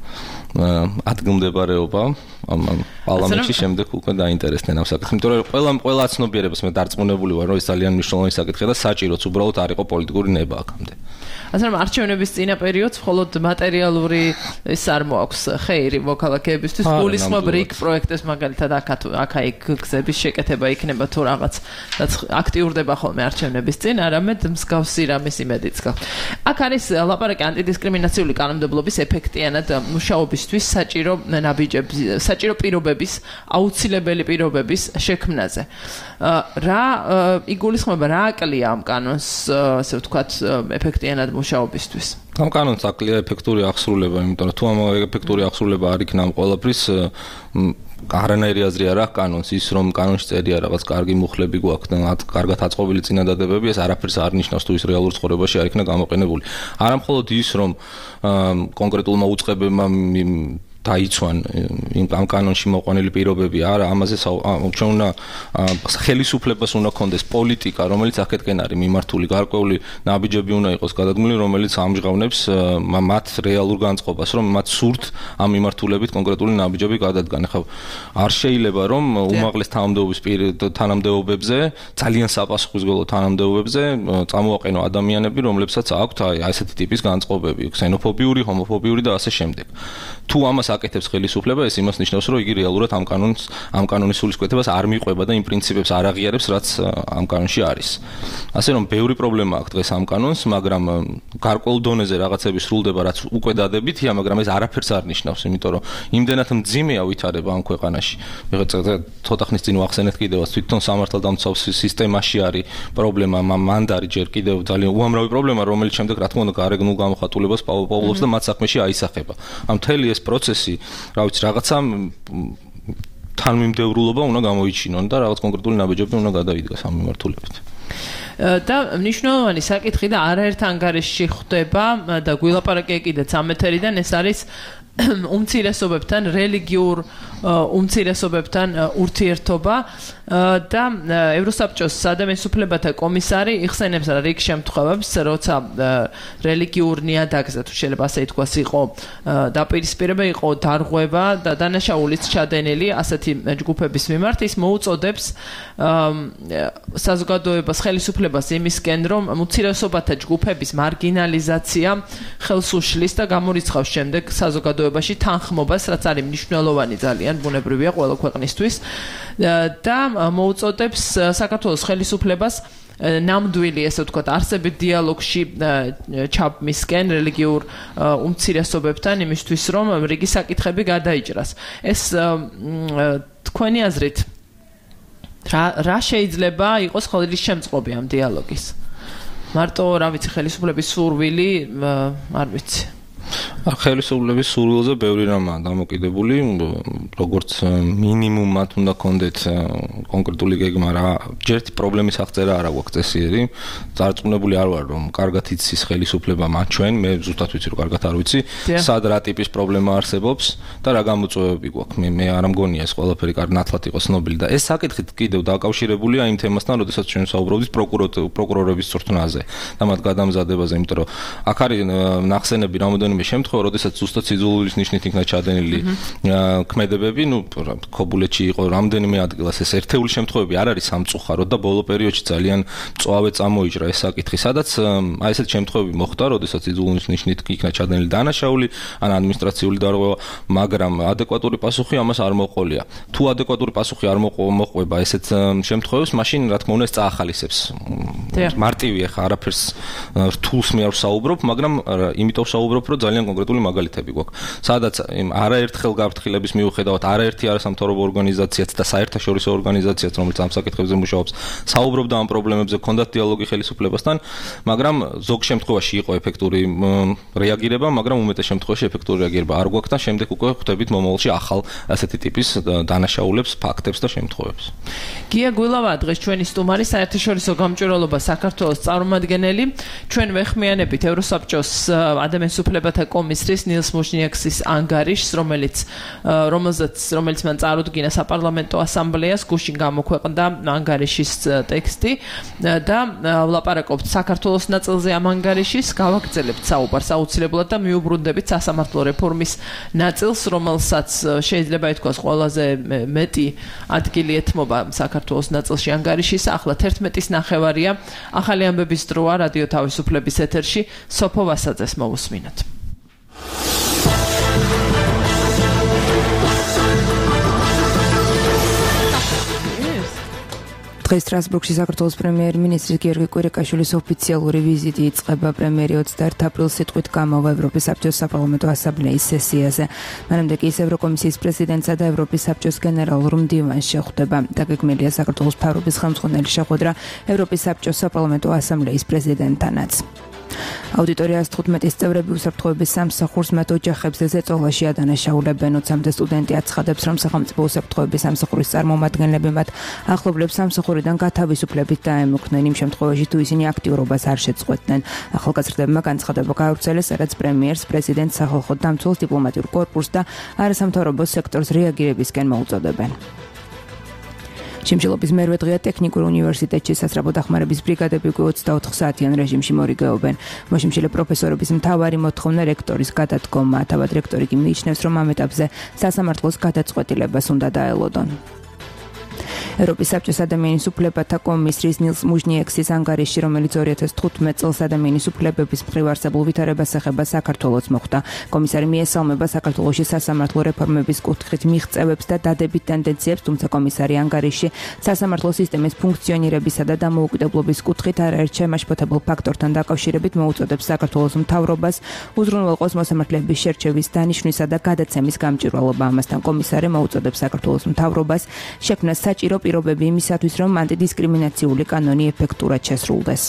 ადგილმდებარეობა ამ პარლამენტში შემდეგ უკვე დაინტერესდნენ ამ საკითხს. იმიტომ რომ ყველა ყველა ცნობიერებას მე დარწმუნებული ვარ, რომ ეს ძალიან მნიშვნელოვანი საკითხია და საჭიროც უბრალოდ არ იყო პოლიტიკური ნება აქამდე. ასე რომ არჩევნების წინა პერიოდს მხოლოდ მატერიალური ეს არ მოაქვს ხეირი მოქალაქეებისთვის, გულისხმობ რიგ პროექტებს მაგალითად აქა-იქ გზების შეკეთება იქნება თუ რაღაც აქტიურდება ხოლმე არჩევნების წინ, არამედ მსგავსი რამის იმედიც გაქვს. აქ არის ლაპარაკი ანტიდისკრიმინაციული კანონმდებლობის ეფექტიანად მუშაობისთვის საჭირო ნაბიჯების, საჭირო პირობების, აუცილებელი პირობების შექმნაზე. რა იგულისხმება რა აკლია ამ კანონს, ასე ვთქვათ, ეფექტიანად მუშაობისთვის? ამ კანონს აკლია ეფექტური აღსრულება, იმიტომ რომ თუ ამ ეფექტური აღსრულება არ იქნა ამ ყველაფრის არანაირი აზრი არ აქვს კანონს, ის რომ კანონში წერია რაღაც კარგი მუხლები გვაქვს და კარგად აწყობილი წინადადებები, ეს არაფერს არ ნიშნავს თუ ის რეალურ ცხოვრებაში არ იქნა გამოყენებული. არა მხოლოდ ის, რომ კონკრეტულმა უწყებებმა დაიცვან ამ კანონში მოყვანილი პირობები, არა, ამაზე ჩვენ უნდა ხელისუფლებას უნდა კონდეს პოლიტიკა, რომელიც აქეთკენ არის მიმართული, გარკვეული ნაბიჯები უნდა იყოს გადადგმული, რომელიც ამჟღავნებს მათ რეალურ განწყობას, რომ მათ სურთ ამ მიმართულებით კონკრეტული ნაბიჯები გადადგან. ახლა არ შეიძლება რომ უმაღლეს თანამდებობის თანამდებობებზე, ძალიან საპასუხისმგებლო თანამდებობებზე წამოაყენო ადამიანები, რომლებსაც აქვთ აი ასეთი ტიპის განწყობები, ქსენოფობიური, ჰომოფობიური და ასე შემდეგ. თუ ამას აკეთებს ხელისუფლება, ეს იმას ნიშნავს, რომ იგი რეალურად ამ კანონს, ამ კანონის სულისკვეთებას არ მიყვება და იმ პრინციპებს არ აღიარებს, რაც ამ კანონში არის. ასე რომ, ბევრი პრობლემა აქვს დღეს ამ კანონს, მაგრამ გარკვეულ დონეზე რაღაცები სრულდება, რაც უკვე დადებითია, მაგრამ ეს არაფერს არ ნიშნავს, იმიტომ რომ იმდენად მძიმეა ვითარება ამ ქვეყანაში. მე ცოტა ხნის წინ ვახსენეთ კიდევაც, თვითონ სამართალდამცავ სისტემაში არის პრობლემა, მანდარი ჯერ კიდევ ძალიან უამრავი პრობლემა, რომელიც შემდეგ რა თქმა უნდა გარეგნულ გამოხატულებას პაუპაულობს და მათ საქმეში აისახება. ამ მთელი ეს პროცესი, რა ვიცი, რაღაცა თანმიმდევრულობა უნდა გამოიჩინონ და რაღაც კონკრეტული ნაბიჯები უნდა გადაიდგას ამ მიმართულებით. და მნიშვნელოვანი საკითხი და არაერთ ანგარიშში ხვდება და გვილაპარაკია კიდეც ამ ეთერიდან, ეს არის უმცირესობებთან, რელიგიურ უმცირესობებთან ურთიერთობა და ევროსაბჭოს ადამიანის უფლებათა კომისარი იხსენებს რიგ შემთხვევებს, როცა რელიგიურ ნიადაგზე თუ შეიძლება ასე ითქვას იყო დაპირისპირება, იყო დარღვევა და დანაშაულიც ჩადენილი ასეთი ჯგუფების მიმართ, ის მოუწოდებს საზოგადოებას, ხელისუფლებას იმისკენ, რომ უმცირესობათა ჯგუფების მარგინალიზაცია ხელს უშლის და გამორიცხავს შემდეგ საზოგადოებაში თანხმობას, რაც არის მნიშვნელოვანი ძალიან ბუნებრივია ყველა ქვეყნისთვის და მოუწოდებს საქართველოს ხელისუფლებას ნამდვილი, ესე ვთქვათ, არსებით დიალოგში ჩაბმისკენ რელიგიურ უმცირესობებთან იმისთვის, რომ რიგი საკითხები გადაიჭრას. ეს თქვენი აზრით რა რა შეიძლება იყოს ხელისშემწყობი ამ დიალოგის? მარტო, რა ვიცი, ხელისუფლების სურვილი, არ ვიცი. ხელისუფლების სურვილზე ბევრი რამაა დამოკიდებული, როგორც მინიმუმ მათ უნდა კონდეთ კონკრეტული გეგმა რა, ჯერტი პრობლემის აღწერა არ აქვს წესიერი, დარწმუნებული არ ვარ რომ კარგად იცის ხელისუფლება მათ ჩვენ, მე ზუსტად ვიცი რომ კარგად არ ვიცი, სად რა ტიპის პრობლემა არსებობს და რა გამოწვევები გვაქვს. მე მე არ ამგონია ეს ყველაფერი კარგ ნათლად იყოს ცნობილი და ეს საკითხი კიდევ დაკავშირებულია იმ თემასთან, როდესაც ჩვენ საუბრობთ პროკურორების წვრთნაზე და მათ გადამზადებაზე, იმიტომ რომ აქ არის ნახსენები რამოდენიმე შემთხვევა, როდესაც ზუსტად სიძულვილის ნიშნით იქნა ჩადენილი ქმედებები, ну, ქობულეთში იყო რამდენიმე ადგილას ეს ერთეული შემთხვევები არ არის სამწუხაროდ და ბოლო პერიოდში ძალიან მწვავე წამოიჭრა ეს საკითხი, სადაც აი ესეთ შემთხვევები მოხდა, როდესაც სიძულვილის ნიშნით იქნა ჩადენილი დანაშაული ან ადმინისტრაციული დარღვევა, მაგრამ ადეკვატური პასუხი ამას არ მოყოლია. თუ ადეკვატური პასუხი არ მოყვება ესეთ შემთხვევებს, მაშინ რა თქმა უნდა ეს წაახალისებს. მარტივია ხა არაფერს რთულს მე არ ვსაუბრობ, მაგრამ იმიტომ ვსაუბრობ, რომ ძალიან კონკრეტული მაგალითები გვაქვს. სადაც არაერთხელ გაფრთხილების მიუხედავად არაერთი არასამთავრობო ორგანიზაციაც და საერთაშორისო ორგანიზაციაც, რომელიც ამ საკითხებზე მუშაობს, საუბრობდა ამ პრობლემებზე, ჰქონდათ დიალოგი ხელისუფლებასთან, მაგრამ ზოგ შემთხვევაში იყო ეფექტური რეაგირება, მაგრამ უმეტეს შემთხვევაში ეფექტური რეაგირება არ გვაქვს და შემდეგ უკვე ხვდებით მომავალში ახალ ასეთი ტიპის დანაშაულებს, ფაქტებს და შემთხვევებს. გია გვილავა დღეს ჩვენი სტუმარი, საერთაშორისო გამჭვირვალობა საქართველოს წარმომადგენელი. ჩვენ ვეხმიანებით ევროსაბჭოს ადამიანის უფლებათა კომისრის ნილს მუჟნიექსის ანგარიშს, რომელიც რომელზეც რომელიც მან წარუდგინა საპარლამენტო ასამბლეას, გუშინ გამოქვეყნდა ანგარიშის ტექსტი და ვლაპარაკობთ საქართველოს ნაწილზე ამ ანგარიშის, გავაგრძელებთ საუბარს აუცილებლად და მიუბრუნდებით სასამართლო რეფორმის ნაწილს, რომელსაც შეიძლება ითქვას ყველაზე მეტი ადგილი ეთმობა საქართველოს ნაწილში ანგარიშის. ახლა თერთმეტის ნახევარია, ახალი ამბების დროა რადიო თავისუფლების ეთერში. სოფო ვასაძეს მოვუსმინოთ. დღეს სტრასბურგში საქართველოს პრემიერ-მინისტრის გიორგი კვირიკაშვილის ოფიციალური ვიზიტი იწყება. პრემიერი ოცდაერთი აპრილს სიტყვით გამოვა ევროპის საბჭოს საპარლამენტო ასამბლეის სესიაზე. მანამდე კი ის ევროკომისიის პრეზიდენტსა და ევროპის საბჭოს გენერალურ მდივანს შეხვდება. დაგეგმილია საქართველოს მთავრობის ხელმძღვანელი შეხვედრა ევროპის საბჭოს საპარლამენტო ასამბლეის პრეზიდენტთანაც. აუდიტორიას თხუთმეტის წევრები უსაფრთხოების სამსახურს მათ ოჯახებზე ზეწოლაში ადანაშაულებენ. ოცამდე სტუდენტი აცხადებს, რომ სახელმწიფო უსაფრთხოების სამსახურის წარმომადგენლები მათ ახლობლებს სამსახურიდან გათავისუფლებით დაემუქრნენ იმ შემთხვევაში, თუ ისინი აქტიურობას არ შეწყვეტდნენ. ახალგაზრდებმა განცხადება გაავრცელეს, სადაც პრემიერს, პრეზიდენტს, სახალხო დამცველს, დიპლომატიურ კორპუსს და არასამთავრობო სექტორს რეაგირებისკენ მოუწოდებენ. შიმშილობის მერვე დღეა ტექნიკურ უნივერსიტეტში სასწრაფო დახმარების ბრიგადები უკვე ოცდაოთხ საათიან რეჟიმში მორიგეობენ. მოშიმშილე პროფესორების მთავარი მოთხოვნა რექტორის გადადგომაა. თავად რექტორი კი მიიჩნევს, რომ ამ ეტაპზე სასამართლოს გადაწყვეტილებას უნდა დაელოდონ. ევროპის საბჭოს ადამიანის უფლებათა კომისრის ნილს მუჟნიექსის ანგარიში, რომელიც ორი ათას თხუთმეტ წელს ადამიანის უფლებების მხრივ არსებულ ვითარებას ეხება, საქართველოს მოხვდა. კომისარი მიესალმება საქართველოში სასამართლო რეფორმების კუთხით მიღწევებს და დადებით ტენდენციებს, თუმცა კომისარი ანგარიში სასამართლო სისტემის ფუნქციონირებისა და დამოუკიდებლობის კუთხით არაერთ შემაშფოთებულ ფაქტორთან დაკავშირებით მოუწოდებს საქართველოს მთავრობას უზრუნველყოს მოსამართლეების შერჩევის დანიშვნისა და გადაცემის გამჭვირვალობა. ამასთან კომისარი მოუწოდებს საქართველოს მთავრობას შექმნას საჭირო პირობები იმისათვის, რომ ანტიდისკრიმინაციული კანონი ეფექტურად შესრულდეს.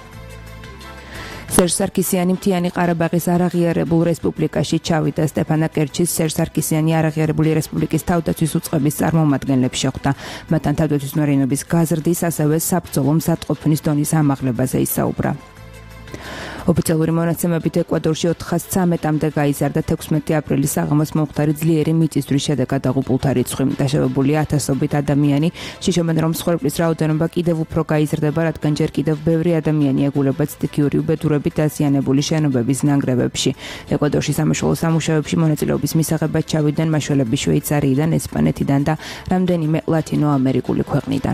სერჟ სარკისიანი მთიანი ყარაბაღის არაღიარებულ რესპუბლიკაში ჩავიდა. სტეფანაკერტის სერჟ სარკისიანი არაღიარებული რესპუბლიკის თავდაცვის უწყების წარმომადგენლებს შეხვდა. მათთან თავდაცვის მერინობის გაზრდის, ასევე საბრძოლო მზადყოფნის დონის ამაღლებაზე ისაუბრა. ოფიციალური მონაცემებით ეკვადორში ოთხას ცხრამეტამდე გაიზარდა თექვსმეტი აპრილის საღამოს მომხდარი ძლიერი მიწისძვრის შედეგად დაღუპულთა რიცხვი. დაშავებულია ათასობით ადამიანი. შიშობენ, რომ მსხვერპლის რაოდენობა კიდევ უფრო გაიზრდება, რადგან ჯერ კიდევ ბევრი ადამიანი ეგუება სტიქიური უბედურებით დაზიანებული შენობების ნანგრევებში. ეკვადორში სამაშველო სამუშაოებში მონაწილეობის მისაღებად ჩავიდნენ მაშველები შვეიცარიიდან, ესპანეთიდან და რამდენიმე ლათინო ამერიკული ქვეყნიდან.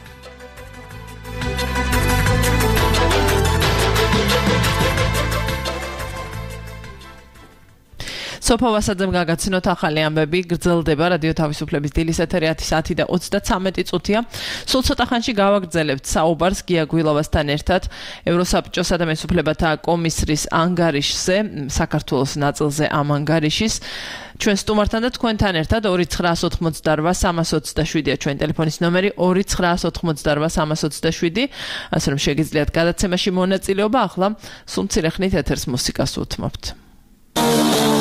სოფო ვასაძემ გაგაცნოთ ახალი ამბები. გრძელდება რადიო თავისუფლების დილის ეთერი ათი საათი და ოცდათვრამეტი წუთია. სულ ცოტა ხანში გავაგრძელებთ საუბარს გია გვილავასთან ერთად ევროსაბჭოს ადამიანის უფლებათა კომისრის ანგარიშზე, საქართველოს ნაწილზე ამ ანგარიშის. ჩვენ სტუმართან და თქვენთან ერთად ორი ცხრაას ოთხმოცდარვა სამას ოცდაშვიდია ჩვენი ტელეფონის ნომერი ორი ცხრაას ოთხმოცდარვა სამას ოცდაშვიდი. ასე რომ შეგიძლიათ გადაცემაში მონაწილეობა. ახლა სულ მცირე ხნით ეთერს მუსიკას უთმობთ.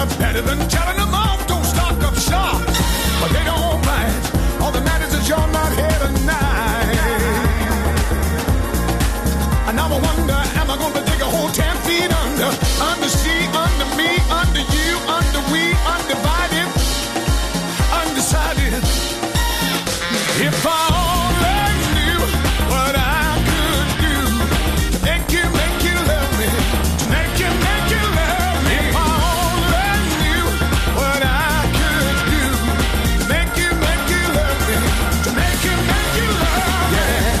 are better than telling them off. Don't stock up shop, but they don't mind. All that matters is you're not here tonight. And now I wonder, am I going to dig a hole ten feet under? Under sea, under me, under you, under we, undivided, undecided. If I only knew what I could do to make you, make you love me, to make you, make you love me. If I only knew what I could do to make you, make you love me, to make you, make you love me. Yeah.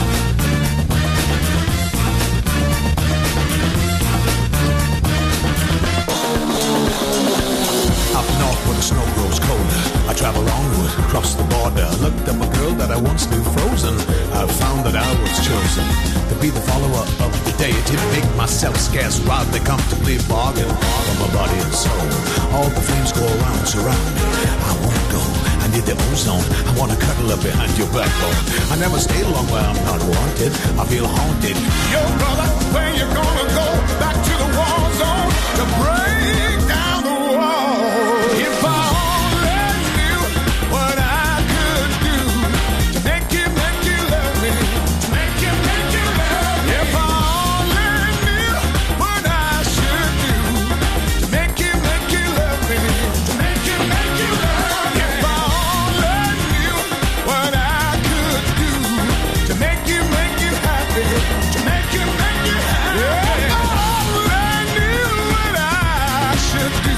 Up north where the snow grows colder, I travel onward, across the border. I looked at my girl that I once knew frozen. I found that I was chosen to be the follower of the deity, to make myself scarce rather than comfortably bargain for my body and soul. All the flames go around, surround me. I won't go, I need the ozone. I want to cuddle up behind your backbone. I never stay long where I'm not wanted. I feel haunted. Yo, brother, where you gonna go? Back to the war zone to break down the wall. If I only knew what I could do to make you, make you love me, to make you, make you love me. If I only knew what I should do to make you, make you love me, to make you, make you love me. If I only knew what I could do to make you, make you happy, to make you, make you happy. If I only knew what I should do.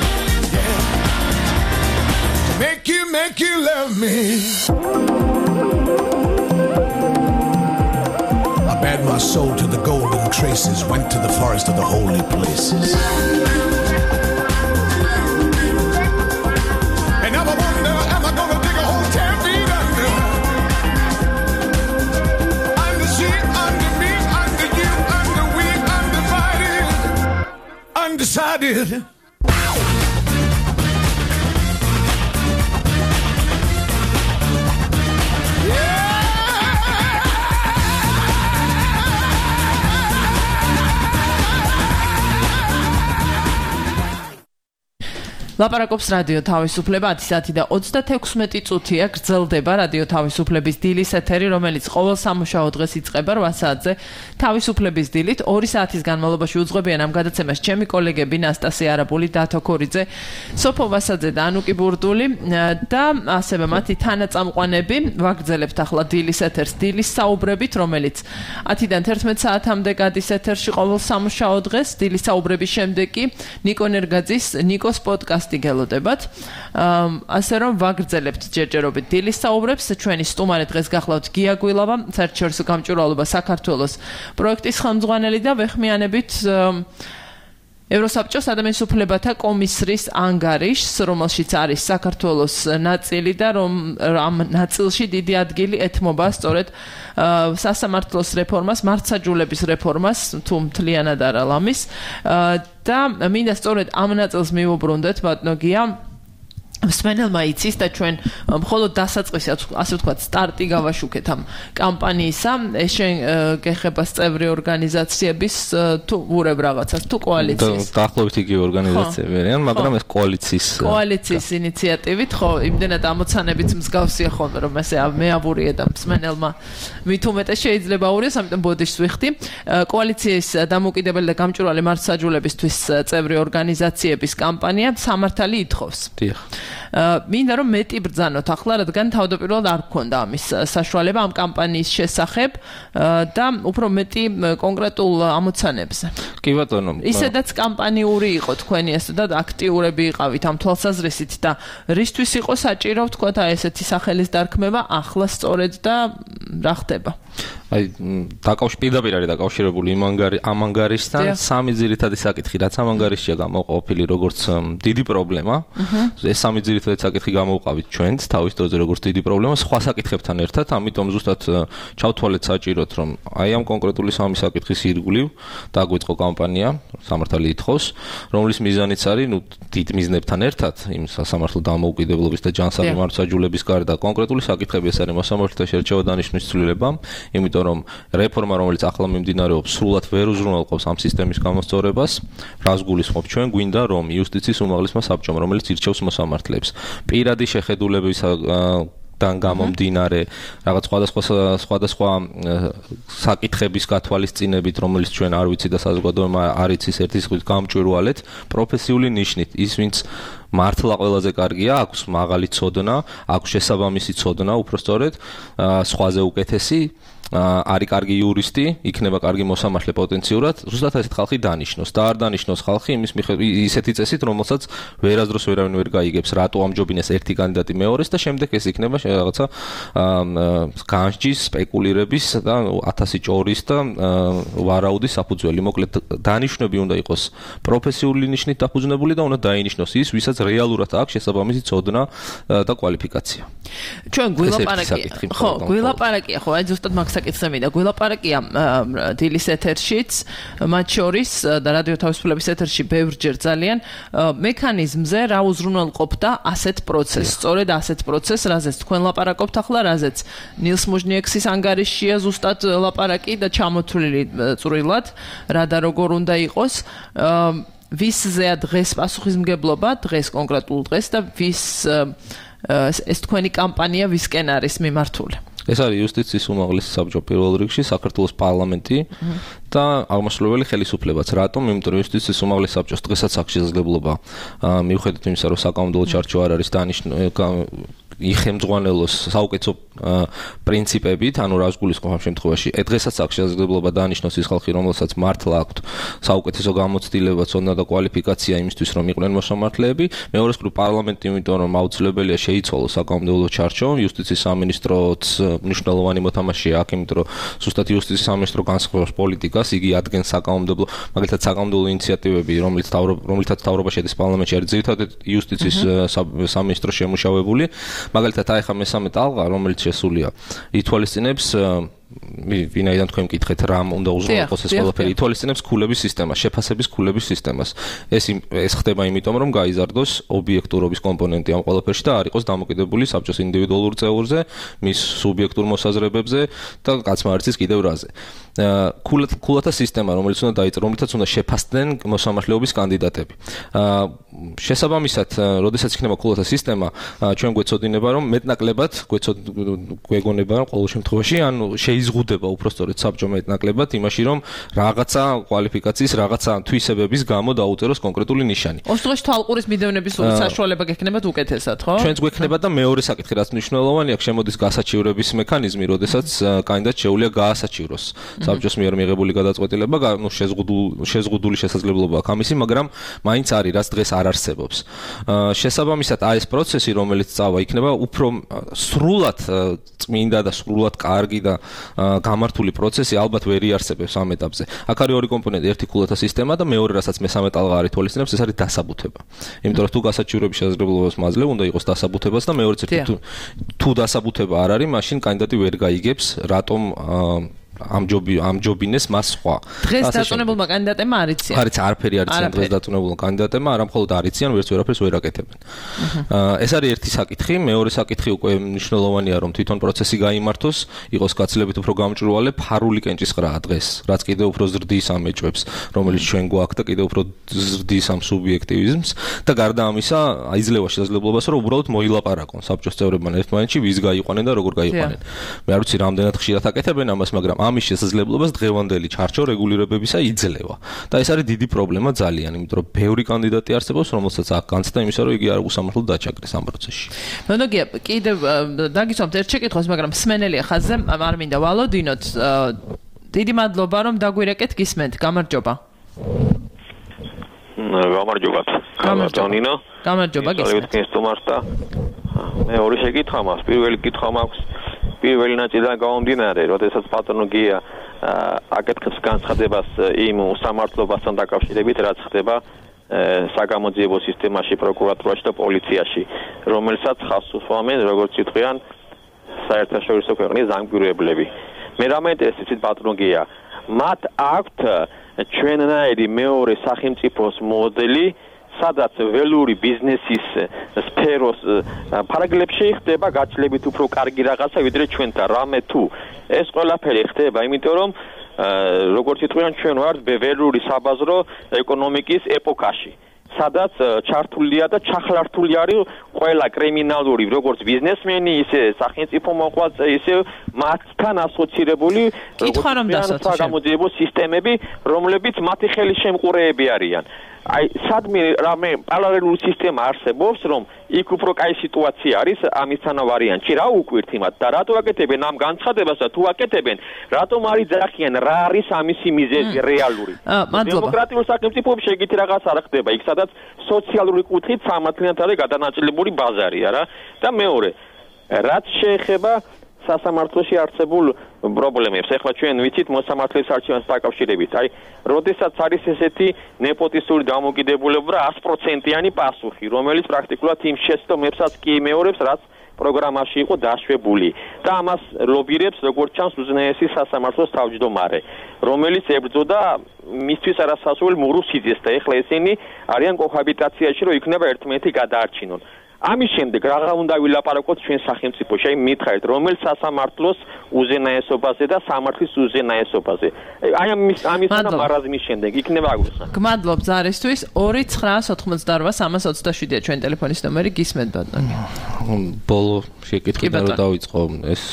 Make you, make you love me. I bared my soul to the golden traces, went to the forest of the holy places. And now I wonder, am I gonna dig a hole ten feet under? Under she, under me, under you, under we, undivided, undecided. ლაპარაკობს რადიო თავისუფლება ათი საათი და ოცდათექვსმეტი წუთია გრძელდება რადიო თავისუფლების დილის ეთერი, რომელიც ყოველ სამუშაო დღეს იწყება რვა საათზე თავისუფლების დილით. ორი საათის განმავლობაში უძღვებიან ამ გადაცემას ჩემი კოლეგები ნასტასია არაბული, დათო ქორიძე, სოფო ვასაძე და ანუკი ბურდული და ასევე მათი თანაწამყვანები. ვაგრძელებთ ახლა დილის ეთერს დილის საუბრებით, რომელიც ათიდან თერთმეტ საათამდე გადის ეთერში ყოველ სამუშაო დღეს. დილის საუბრების შემდეგ კი ნიკო ნერგაძის ნიკოს პოდკასტი გელოდებათ. ასე რომ ვაგრძელებთ ჯერჯერობით დილის საუბრებს. ჩვენი სტუმარი დღეს გახლავთ გია გვილავა, საერთაშორისო გამჭვირვალობა საქართველოს პროექტის ხელმძღვანელი და ვეხმიანებით ევროსაბჭოს ადამიანის უფლებათა კომისრის ანგარიშს, რომელშიც არის საქართველოს ნაწილი და რომ ამ ნაწილში დიდი ადგილი ეთმობა სწორედ სასამართლოს რეფორმას, მართლმსაჯულების რეფორმას, თუ მთლიანად არა ლამის და მინდა სწორედ ამ ნაწილს მივუბრუნდეთ, ბატონო გია. მსმენელმა იცის და ჩვენ მხოლოდ დასაწყისი, ასე ვთქვათ, სტარტი გავაშუქეთ ამ კამპანიისა. ეს შენ გეხება წევრი ორგანიზაციების თუ ურებ რაღაცას, თუ კოალიციის. დაახლოებით იგივე ორგანიზაციები არიან, მაგრამ ეს კოალიციის კოალიციის ინიციატივით, ხო, იმდენად ამოცანებით მსგავსია ხოლმე, რომ ესე მე აბურიე და მსმენელმა მით უმეტეს შეიძლება აურიოს, ამიტომ ბოდიშს ვიხდი. კოალიციის დამოუკიდებელი და გამჭვირვალე მართლმსაჯულებისთვის წევრი ორგანიზაციების კამპანია სამართალი ითხოვს. დიახ. მინდა რომ მეტი ბრძანოთ ახლა, რადგან თავდაპირველად არ გქონდა ამის საშუალება ამ კამპანიის შესახებ და უფრო მეტი კონკრეტულ ამოცანებზე. კი ბატონო. ისედაც კამპანიური იყო თქვენი ესე და აქტიურები იყავით ამ თვალსაზრისით და რისთვის იყო საჭირო თქვათ აი ესეთი სახელის დარქმევა ახლა სწორედ და რა ხდება? აი დაკავშირ პირდაპირ არის დაკავშირებული იმ ანგარი ამ ანგარიშთან სამი ძირითადი საკითხი, რაც ამ ანგარიშია გამოყოფილი როგორც დიდი პრობლემა. ეს სამი ძირითადი საკითხი გამოვყავით ჩვენც თავის დროზე როგორც დიდი პრობლემა სხვა საკითხებთან ერთად, ამიტომ ზუსტად ჩავთვალეთ საჭიროთ, რომ აი ამ კონკრეტული სამი საკითხის ირგვლივ დაგვიწყო კამპანია სამართალი ითხოვს, რომლის მიზანიც არის, ნუ დიდ მიზნებთან ერთად, იმ სასამართლო დამოუკიდებლობის და ჯანსაღი მართლმსაჯულების გარდა კონკრეტული საკითხები ეს არის მოსამართლეთა შერჩევა დანიშვნის ცვლილება, იმიტომ რომ რეფორმა, რომელიც ახლა მიმდინარეობს, სრულად ვერ უზრუნველყოფს ამ სისტემის გამოსწორებას, რას გულისხმობ ჩვენ, გვინდა რომ იუსტიციის უმაღლესმა საბჭომ, რომელიც ირჩევს მოსამართლეებს, პირადი შეხედულებების თან გამომდინარე რაღაც სხვადასხვა სხვადასხვა საკითხების გათვალისწინებით, რომელიც ჩვენ არ ვიცი და საზოგადოება არ იცის ერთის ხვით გამჭვირვალეთ, პროფესიული ნიშნით ის ვინც მართლა ყველაზე კარგია, აქვს მაღალი ცოდნა, აქვს შესაბამისი ცოდნა, უпростоრედ, სხვაზე უკეთესი, არის კარგი იურისტი, იქნება კარგი მოსამართლე პოტენციურად, ზუსტად ესეთ ხალხი დანიშნოს და არ დანიშნოს ხალხი იმის ისეთი წესით, რომელსაც ვერასდროს ვერავინ ვერ გაიგებს, რატო ამჯობინეს ერთი კანდიდატი მეორეს და შემდეგ ეს იქნება რაღაცა განსჯის, სპეკულირების და ათასი ჭორის და ვარაუდის საფუძველი. მოკლედ დანიშნები უნდა იყოს პროფესიული ნიშნით დაფუძნებული და უნდა დაინიშნოს ის, ვისაც რეალურად აქვს შესაბამისი ცოდნა და კვალიფიკაცია. ჩვენ გვილაპარაკია. ხო, გვილაპარაკია, ხო, აი ზუსტად მაგ საკითხები და გვილაპარაკია დილის ეთერშიც, მათ შორის და რადიო თავისუფლების ეთერში ბევრჯერ ძალიან მექანიზმზე რა უზრუნველყოფდა ასეთ პროცესს, სწორედ ასეთ პროცესს, რაზეც თქვენ ლაპარაკობთ ახლა, რაზეც ნილს მუჟნიექსის ანგარიშია ზუსტად ლაპარაკი და ჩამოთვლილი წვრილად, რა და როგორ უნდა იყოს. ვისზეა დღეს პასუხისმგებლობა, დღეს კონკრეტულ დღეს და ვის ეს თქვენი კამპანია ვისკენ არის მიმართული? ეს არის იუსტიციის უმაღლესი საბჭო პირველ რიგში, საქართველოს პარლამენტი და აღმასრულებელი ხელისუფლებაც. რატომ? იმიტომ რომ იუსტიციის უმაღლესი საბჭოს დღესაც აქვს შესაძლებლობა, მიუხედავად იმისა, რომ საკანონმდებლო ჩარჩო არ არის დანიშნული იხემძღვანელოს საუკეთესო პრინციპებით, ანუ რას გულისხმობ ამ შემთხვევაში, დღესაც აქვს შესაძლებლობა დანიშნოს ის ხალხი, რომელსაც მართლა აქვთ საუკეთესო გამოცდილება, ცოდნა და კვალიფიკაცია იმისთვის, რომ იყვნენ მოსამართლეები. მეორეს მხრივ პარლამენტი, იმიტომ რომ აუცილებელია შეიცვალოს საკანონმდებლო ჩარჩო, იუსტიციის სამინისტროც მნიშვნელოვანი მოთამაშეა აქ, იმიტომ რომ ზუსტად იუსტიციის სამინისტრო განსხვავებს პოლიტიკას, იგი ადგენს საკანონმდებლო, მაგალითად საკანონმდებლო ინიციატივები, რომელიც რომლითაც მთავრობა შედის პარლამენტში, არის ძირითადად იუსტიციის სამინისტროს შემუშავებული. მაგალითად აი ხა მესამე ტალღა, რომელიც შესულია, ითვალისწინებს ვინაიდან თქვენ მკითხეთ რამ უნდა უზრუნველყოს ეს ყველაფერი, ითვალისწინებს ქულების სისტემას, შეფასების ქულების სისტემას. ეს ეს ხდება იმიტომ, რომ გაიზარდოს ობიექტურობის კომპონენტი ამ ყველაფერში და არ იყოს დამოკიდებული საბჭოს ინდივიდუალურ წევრზე, მის სუბიექტურ მოსაზრებებზე და კაცმა არ იცის კიდევ რაზე. ქულათა სისტემა, რომელიც უნდა დაიწყოს, რომლითაც უნდა შეფასდნენ მოსამართლეობის კანდიდატები. შესაბამისად, როდესაც იქნება ქულათა სისტემა, ჩვენ გვეცოდინება, რომ მეტნაკლებად გვეგონება ყოველ შემთხვევაში, ანუ იზღუდება უпростоრედ საბჭო მეტნაკლებად იმაში, რომ რაღაცა კვალიფიკაციის, რაღაცა თვისებების გამო დაუწეროს კონკრეტული ნიშანი. ოსტღოში თვალყურის მიდევნების საშუალება გექნებათ უკეთესად, ხო? ჩვენც გვექნება და მეორე საკითხი, რაც მნიშვნელოვანია, შემოდის გასაჩივრების მექანიზმი, როდესაც კანდიდატს შეუძლია გაასაჩივროს საბჭოს მიერ მიღებული გადაწყვეტილება, ну შეზღუდული შესაძლებლობა აქვს ამისი, მაგრამ მაინც არის, რაც დღეს არ არსებობს. შესაბამისად, აი ეს პროცესი, რომელიც წავა, იქნება უფრო სრულად წმინდა და სრულად კარგი და გამართული პროცესი ალბათ ვერ იარსებებს ამ ეტაპზე. აქ არის ორი კომპონენტი, ერთი ქულათა სისტემა და მეორე, რასაც მესამე ტალღა არის თვალისწინებს, ეს არის დასაბუთება. იმიტომ რომ თუ გასაჩივრების შესაძლებლობას მაძლევ, უნდა იყოს დასაბუთებაც და მეორეც ერთი თუ დასაბუთება არ არის, მაშინ კანდიდატი ვერ გაიგებს, რატომ ამჯობი ამჯობინეს მას სხვა. დღეს დაწუნებულმა კანდიდატებმა არ იციან. არც არაფერი არ იციან დღეს დაწუნებულმა კანდიდატებმა, არა მხოლოდ არ იციან, ვერც ვერაფერს ვერ აკეთებენ. ეს არის ერთი საკითხი, მეორე საკითხი უკვე მნიშვნელოვანია, რომ თვითონ პროცესი გაიმართოს, იყოს გაცილებით უფრო გამჭვირვალე, ფარული კენჭისყრაა დღეს, რაც კიდევ უფრო ზრდის ამ ეჭვებს, რომელიც ჩვენ გვაქვს და კიდევ უფრო ზრდის ამ სუბიექტივიზმს და გარდა ამისა, აიძლევა შესაძლებლობას, რომ უბრალოდ მოილაპარაკონ საბჭოს წევრებმა ერთმანეთში, ვის გაიყვანენ და როგორ გაიყვანენ. მე არ ვიცი რამდენად ხშირად აკეთებენ ამას, მაგრამ ამის შესაძლებლობას დღევანდელი ჩარჩო რეგულირებებისა იძლევა. და ეს არის დიდი პრობლემა ძალიან, იმიტომ რომ ბევრი კანდიდატი არსებობს, რომელსაც აქ განცდა იმისა, რომ იგი არ უსამართლოდ დაჩაგრეს ამ პროცესში. ნონოგია, კიდევ დაგიცნობთ ერთ შეკითხვას, მაგრამ სმენელია ხაზზე, არ მინდა ვალოდინოთ. დიდი მადლობა, რომ დაგვირეკეთ, გისმენთ. გამარჯობა. გამარჯობათ. გამარჯობა. გამარჯობა, გისმენთ. მე ორი შეკითხვა მაქვს. პირველი კითხვა მაქვს პირველი ნაწილიდან გამომდინარე, როდესაც პატრონო გია აკეთებს განცხადებას იმ უსამართლობასთან დაკავშირებით, რაც ხდება საგამოძიებო სისტემაში, პროკურატურაში და პოლიციაში, რომელსაც ხაზს უსვამენ, როგორც ითქვიან, საერთაშორისო ქვეყნის ზამბირებლები. მე რა მეინტერესებს პატრონო გია, მათ აქვთ ჩვენნაირი მეორე სახელმწიფოს მოდელი, სადაც ველური ბიზნესის სფეროს ფარგლებში ხდება გაჩლებით უფრო კარგი რაღაცა ვიდრე ჩვენთან რამე თუ ეს ყველაფერი ხდება იმიტომ რომ როგორც იტყვიან ჩვენ ვართ ველური საბაზრო ეკონომიკის ეპოქაში სადაც ჩართულია და ჩახლართული არის ყველა კრიმინალური როგორც ბიზნესმენი ისე სახელმწიფო მოღვაწე ისე მათთან ასოცირებული საგამოძიებო სისტემები რომლებიც მათი ხელის შემყურეები არიან აი სადმე რამე პარალელური სისტემა არსებობს რომ იქ უფრო კაი სიტუაცია არის ამისთანა ვარიანტში რა უკვირთ იმათ და რატო აკეთებენ ამ განცხადებას და თუ აკეთებენ რატომ არ იძახიან რა არის ამისი მიზეზი რეალური დემოკრატიულ სახელმწიფოებში ეგეთი რაღაც არ ხდება იქ სადაც სოციალური კუთხით სამართლიანად არის გადანაწილებული ბაზარია რა და მეორე რაც შეეხება სასამართლოში არსებულ პრობლემებს. ეხლა ჩვენ ვიცით მოსამართლეს არჩევანს დაკავშირებით. აი, როდესაც არის ესეთი ნეპოტისტური დამოკიდებულება sto პროცენტიანი პასუხი, რომელიც პრაქტიკულად იმ შეცდომებსაც კი იმეორებს, რაც პროგრამაში იყო დაშვებული. და ამას ლობირებს, როგორც ჩანს, უზენაესი სასამართლოს თავმჯდომარე, რომელიც ებრძოდა მისთვის არასასურველ მურუსიძეს და ეხლა ესენი არიან კოჰაბიტაციაში, რომ იქნება ერთმანეთი გადაარჩინონ. ამის შემდეგ რაღა უნდა ვილაპარაკოთ ჩვენ სახელმწიფოში, აი მითხარით, რომელ სასამართლოს უზენაესობაზე და სამართლის უზენაესობაზე. აი ამის ამისთან მარაზმის შემდეგ იქნება აგვიხსნა. გმადლობ ზარისთვის ორი ცხრა ოთხმოცდაოთხ სამას ოცდაშვიდია ჩვენ ტელეფონის ნომერი გისმენთ ბატონი. ბოლო შეკითხვიდან რომ დავიწყო ეს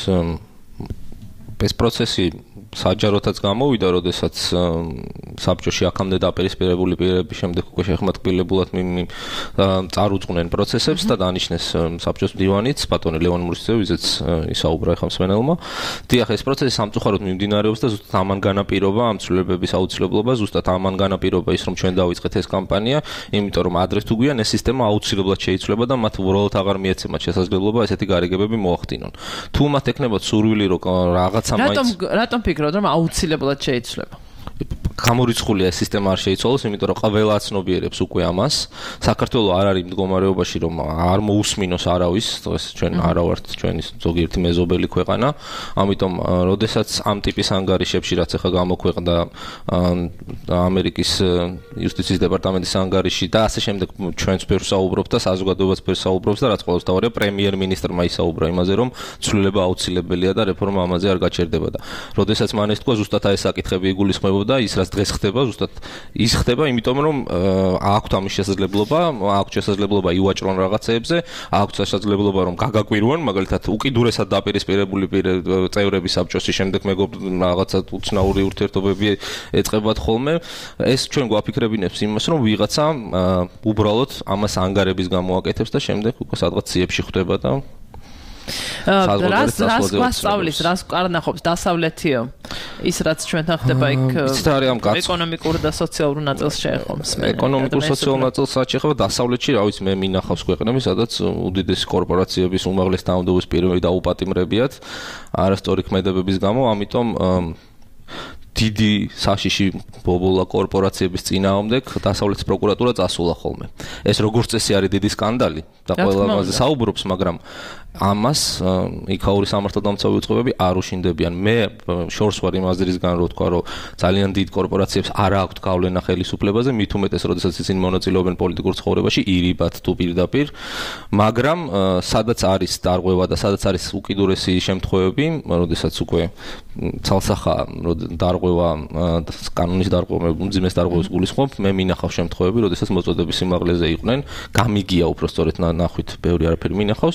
ეს პროცესი საჯაროთაც გამოვიდა, როდესაც საბჭოში აქამდე დაპირისპირებული პირების შემდეგ უკვე შეხმატკილებულად წარუძღნენ პროცესებს და დანიშნეს საბჭოს მდივანიც ბატონი ლევან მურისძე, ვიზეც ისაუბრა ახლა მსმენელმა. დიახ, ეს პროცესი სამწუხაროდ მიმდინარეობს და ზუსტად ამან განაპირობა ამ ცვლილებების აუცილებლობა, ზუსტად ამან განაპირობა ის, რომ ჩვენ დავიწყეთ ეს კამპანია, იმიტომ რომ ადრეს თუ გვიან ეს სისტემა აუცილებლად შეიცვლება და მათ უბრალოდ აღარ მიეცემათ შესაძლებლობა ესეთი გარიგებები მოახდინონ. თუ მათ ეკნებათ სურვილი, რომ რაღაცა მაინც რატომ რატომ ფიქრობთ, რომ აუცილებლად შეიცვლება? გამორიცხულია ეს სისტემა არ შეიცვალოს, იმიტომ რომ ყველა აცნობიერებს უკვე ამას. საქართველოს არ არის მდგომარეობაში, რომ არ მოусმინოს არავის, ეს ჩვენ არა ვართ ჩვენი ზოგიერთი მეზობელი ქვეყანა. ამიტომ, როდესაც ამ ტიპის ანგარიშებში, რაც ახლა გამოქვეყნდა ამერიკის იუსტიციის დეპარტამენტის ანგარიში და ასე შემდეგ, ჩვენც ბევრს საუბრობთ და საზოგადოებაც ბევრს საუბრობს და რაც ყოველთვის თავარია პრემიერ-მინისტრმა ისაუბრა იმაზე, რომ ცვლილება აუცილებელია და რეფორმა ამაზე არ გაჩერდება და როდესაც მან ეს თქვა, ზუსტად აი ეს საკითხები იგულისხმებოდა ის რაც დღეს ხდება, ზუსტად ის ხდება, იმიტომ რომ აქვთ ამის შესაძლებლობა, აქვთ შესაძლებლობა ივაჭრონ რაღაცეებზე, აქვთ შესაძლებლობა რომ გაგაკვირვონ, მაგალითად, უკიდურესად დაპირისპირებული წევრების საბჭოსის შემდეგ მეგობ რაღაცა უცნაური ურთიერთობები ეწყებათ ხოლმე. ეს ჩვენ გვაფიქრებინებს იმას, რომ ვიღაცა უბრალოდ ამას ანგარების გამოაკეთებს და შემდეგ უკვე სადღაც ციებში ხვდება და რას რას გვასწავლის, რას კარნახობს დასავლეთიო? ის რაც ჩვენთან ხდება იქ ეკონომიკურ და სოციალურ ნაწილს შეეხობს. ეკონომიკურ სოციალურ ნაწილს შეეხება დასავლეთში, რა ვიცი, მე მინახავს ქვეყნები, სადაც უდიდესი კორპორაციების უმაღლესი თანამდებობის პირები დაუპატიმრებიათ არასწორი ქმედებების გამო, ამიტომ დიდი საშიში ბობოლა კორპორაციების წინააღმდეგ დასავლეთის პროკურატურა წასულა ხოლმე. ეს როგორც წესი არის დიდი სკანდალი და ყველა ამაზე საუბრობს, მაგრამ ამას იქაური სამართალდამცავი უწყებები არ უშინდებიან. მე შორს ვარ იმ აზრისგან, რომ თქვა, რომ ძალიან დიდ კორპორაციებს არ აქვთ გავლენა ხელისუფლებაზე, მით უმეტეს, როდესაც ისინი მონაწილეობენ პოლიტიკურ ცხოვრებაში, ირიბად თუ პირდაპირ, მაგრამ სადაც არის დარღვევა და სადაც არის უკიდურესი შემთხვევები, როდესაც უკვე ცალსახა დარღვევა კანონის დარღვევა, უმძიმეს დარღვევას გულისხმობ, მე მინახავს შემთხვევები, როდესაც მოწოდების სიმაღლეზე იყვნენ, გამიგია უბრალოდ ნახვით, ბევრი არაფერი მინახავს.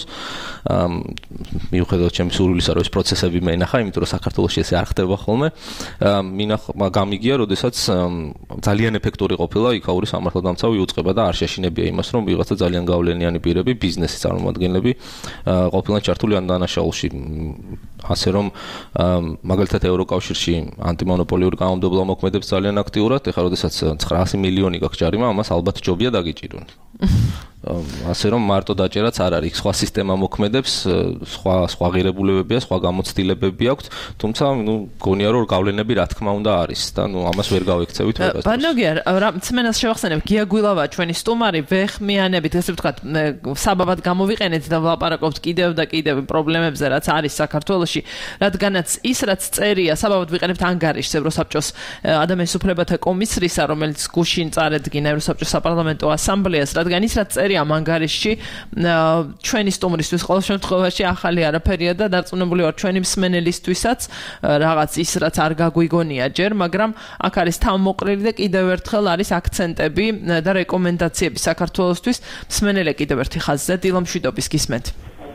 მიუხედავად ჩემი სურვილისა, რომ ეს პროცესები მენახა, იმიტომ რომ საქართველოში ესე არ ხდება ხოლმე. მინახა გამიგია, როდესაც ძალიან ეფექტური ყოფილა იქაური სამართალდამცავი უწყება და არ შეშინებია იმას, რომ ვიღაცა ძალიან გავლენიანი პირები, ბიზნესის წარმომადგენლები ყოფილან ჩართული ამ დანაშაულში. ასე რომ მაგალითად ევროკავშირში ანტიმონოპოლიური კანონმდებლობა მოქმედებს ძალიან აქტიურად, ეხლა როდესაც ცხრაასი მილიონი გაქვს ჯარიმა, ამას ალბათ ჯობია დაგიჭირონ. ასე რომ მარტო დაჭერაც არ არის, სხვა სისტემა მოქმედებს, სხვა სხვა ღირებულებებია, სხვა გამოცდილებები აქვს, თუმცა ნუ გონია რომ გავლენები რა თქმა უნდა არის და ნუ ამას ვერ გავექცევით ვერასდროს. ბანოგია, რა მცმენელს შევახსენებ, გია გვილავა ჩვენი სტუმარი, ვეხმიანებით, ესე ვთქვათ, საბაბად გამოვიყენეთ და ვლაპარაკობთ კიდევ და კიდევ პრობლემებზე, რაც არის საქართველოში, რადგანაც ის რაც წერია, საბაბად ვიყენებთ ანგარიშს ევროსაბჭოს ადამიანის უფლებათა კომისრისა, რომელიც გუშინ წარედგინა ევროსაბჭოს საპარლამენტო ასამბლეას, რადგან ის რაც წერია ამ ანგარიშში, ჩვენი სტუმრისთვის ყოველ შემთხვევაში ახალი არაფერია და დარწმუნებული ვარ ჩვენი მსმენელისთვისაც რაღაც ის რაც არ გაგვიგონია ჯერ, მაგრამ აქ არის თავმოყრილი და კიდევ ერთხელ არის აქცენტები და რეკომენდაციები საქართველოსთვის. მსმენელე კიდევ ერთი ხაზზე დილამშვიდობის გისმენთ.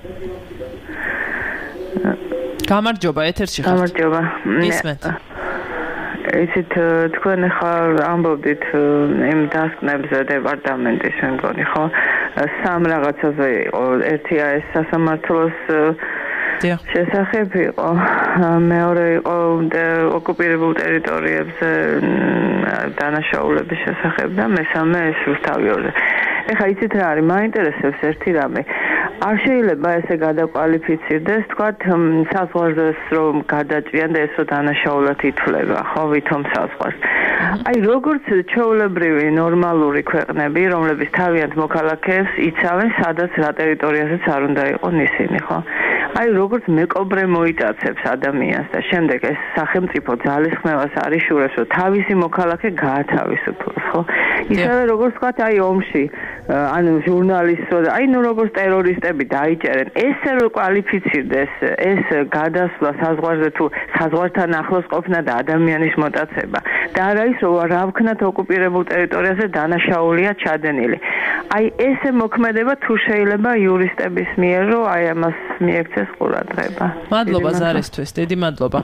გამარჯობა, ეთერში ხართ. გამარჯობა. გისმენთ. ისეთ თქვენ ახლა ამბობდით იმ დასკვნებზე დეპარტამენტის მე მგონი ხო სამ რაღაცაზე იყო ერთი ეს სასამართლოს შესახებ იყო მეორე იყო ოკუპირებულ ტერიტორიებზე დანაშაულების შესახებ და მესამე ეს რუსთავიორზე. ეხლა იცით რა არის მაინტერესებს ერთი რამე არ შეიძლება ესე გადაკვალიფიცირდეს თქვათ საზღვარგარეს რომ გადაჭრიან და ესო დანაშაულად ითვლება ხო ვითომ საზღვარს აი როგორც ჩვეულებრივი ნორმალური ქვეყნები რომლებიც თავიანთ მოქალაქეებს იცავენ სადაც რა ტერიტორიაზეც არ უნდა იყონ ისინი ხო აი როგორც მეკობრე მოიტაცებს ადამიანს და შემდეგ ეს სახელმწიფო ძალისხმევას არის შურეს რომ თავისი მოქალაქე გაათავისუფლოს ხო ისევე როგორც თქვათ აი ომში ანუ ჟურნალისტო და აი ნუ როგორც ტერორისტები დაიჭერენ ესე რომ კვალიფიცირდეს ეს გადასვლა საზღვარზე თუ საზღვართან ახლოს ყოფნა და ადამიანის მოტაცება და არა ის რომ რა ვქნათ ოკუპირებულ ტერიტორიაზე დანაშაულია ჩადენილი აი ესე მოქმედება თუ შეიძლება იურისტების მიერ რომ აი ამას მიექცეს ყურადღება მადლობა ზარისთვის დიდი მადლობა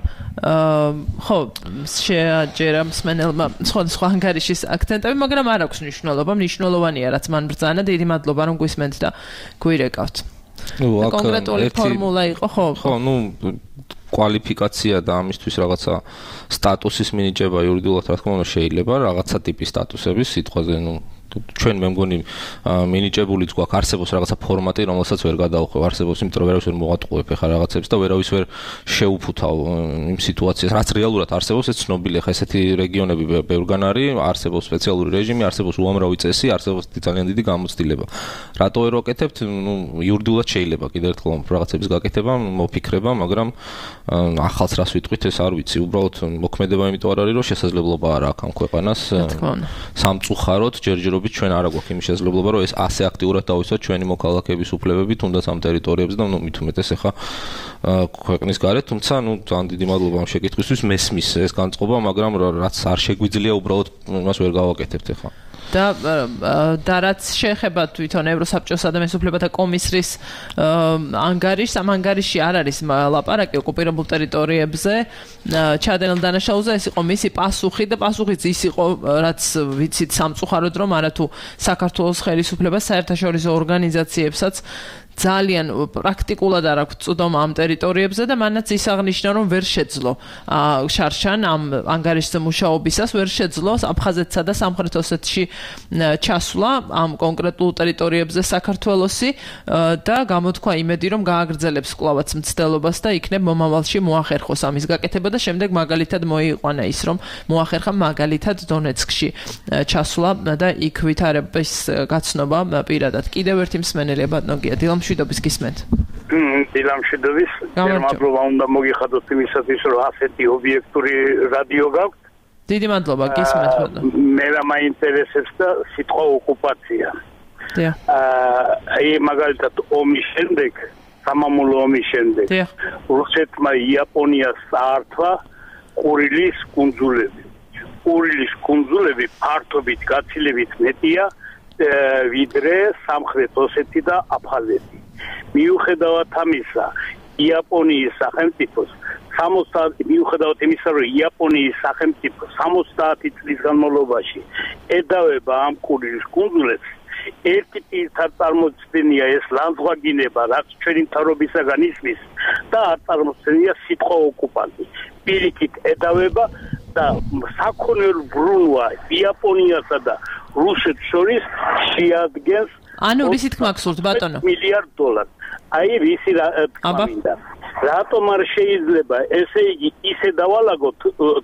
ხო შეაჯერა მსმენელმა სხვა სხვა ანგარიშის აქცენტები მაგრამ არ აქვს მნიშვნელობა მნიშვნელოვანია რაც მან ბრძანა დიდი მადლობა რომ გვისმენთ და გვირეკავთ ნუ აქ კონკრეტული ფორმულა იყო ხო ხო ნუ კვალიფიკაცია და ამისთვის რაღაცა სტატუსის მინიჭება იურიდიულად რა თქმა უნდა შეიძლება რაღაცა ტიპის სტატუსების სიტყვაზე ნუ ჩვენ მე მგონი მინიჭებულიც გვაქვს არსებობს რაღაცა ფორმატი რომელსაც ვერ გადაუხვევ არსებობს იმიტომ რომ ვერავის ვერ მოატყუებ ეხა რაღაცებს და ვერავის ვერ შეუფუთავ იმ სიტუაციას რაც რეალურად არსებობს ეს ცნობილი ეხა ესეთი რეგიონები ბევრგან არის არსებობს სპეციალური რეჟიმი არსებობს უამრავი წესი არსებობს ძალიან დიდი გამოცდილება რატო ვერ ვაკეთებთ ნუ იურიდიულად შეიძლება კიდევ ერთხელ რაღაცების გაკეთება მოფიქრება მაგრამ ახალს რას ვიტყვით ეს არ ვიცი უბრალოდ მოქმედება იმიტომ არ არის რომ შესაძლებლობა არ აქვს ამ ქვეყანას სამწუხაროდ ჯერჯერობით ჩვენ არ აგვაქვს იმის შესაძლებლობა რომ ეს ასე აქტიურად დავისვათ ჩვენი მოქალაქეების უფლებები თუნდაც ამ ტერიტორიებზე და ნუ მით უმეტეს ახლა ქვეყნის გარეთ თუმცა ნუ ძალიან დიდი მადლობა ამ შეკითხვისთვის მესმის ეს განწყობა მაგრამ რაც არ შეგვიძლია უბრალოდ იმას ვერ გავაკეთებთ ახლა და და რაც შეეხება თვითონ ევროსაბჭოს ადამიანის უფლებათა კომისრის ანგარიშს ამ ანგარიში არ არის ლაპარაკი ოკუპირებულ ტერიტორიებზე ჩადენილ დანაშაულზე ეს იყო მისი პასუხი და პასუხიც ის იყო რაც ვიცით სამწუხაროდ რომ არათუ საქართველოს ხელისუფლებას საერთაშორისო ორგანიზაციებსაც ძალიან პრაქტიკულად არ აქვს წვდომა ამ ტერიტორიებზე და მანაც ის აღნიშნა რომ ვერ შეძლო შარშან ამ ანგარიშზე მუშაობისას ვერ შეძლო აფხაზეთსა და სამხრეთ ოსეთში ჩასვლა ამ კონკრეტულ ტერიტორიებზე საქართველოსი და გამოთქვა იმედი რომ გააგრძელებს კვლავაც მცდელობას და იქნებ მომავალში მოახერხოს ამის გაკეთება და შემდეგ მაგალითად მოიყვანა ის რომ მოახერხა მაგალითად დონეცკში ჩასვლა და იქ ვითარების გაცნობა პირადად კიდევ ერთი მსმენელია ბატონია დილამშვიდობის გისმენთ. დილამშვიდობის. მადლობა უნდა მოგიხადოთ იმისათვის რომ ასეთი ობიექტური რადიო გაქვთ. დიდი მადლობა გისმენთ ბატონო. მე რა მაინტერესებს და სიტყვა ოკუპაცია. დიახ. აი მაგალითად ომის შემდეგ, სამამულო ომის შემდეგ რუსეთმა იაპონიას საართვა კურილის კუნძულები. კურილის კუნძულები ფართობით გაცილებით მეტია ვიდრე სამხრეთ ოსეთი და აფხაზეთი. მიუხედავად ამისა, იაპონიის სახელმწიფოს სამოცდაათი მიუხედავად იმისა, რომ იაპონიის სახელმწიფო სამოცდაათი წლის განმავლობაში ედავება ამ კურილის კუნძულებს, ერთი პირთა წარმოჩენია ეს ლანძღვაგინება, რაც ჩვენი მთავრობისაგან ისმის და არ წარმოჩენია სიტყვა ოკუპანტი. პირიქით ედავება და საქონელ ბრუნვა იაპონიასა და რუსეთს შორის შეადგენს ანუ რისი თქმა გსურთ ბატონო? მილიარდ დოლარი. აი რისი თქმა მინდა. რატომ არ შეიძლება ესე იგი ისე დავალაგოთ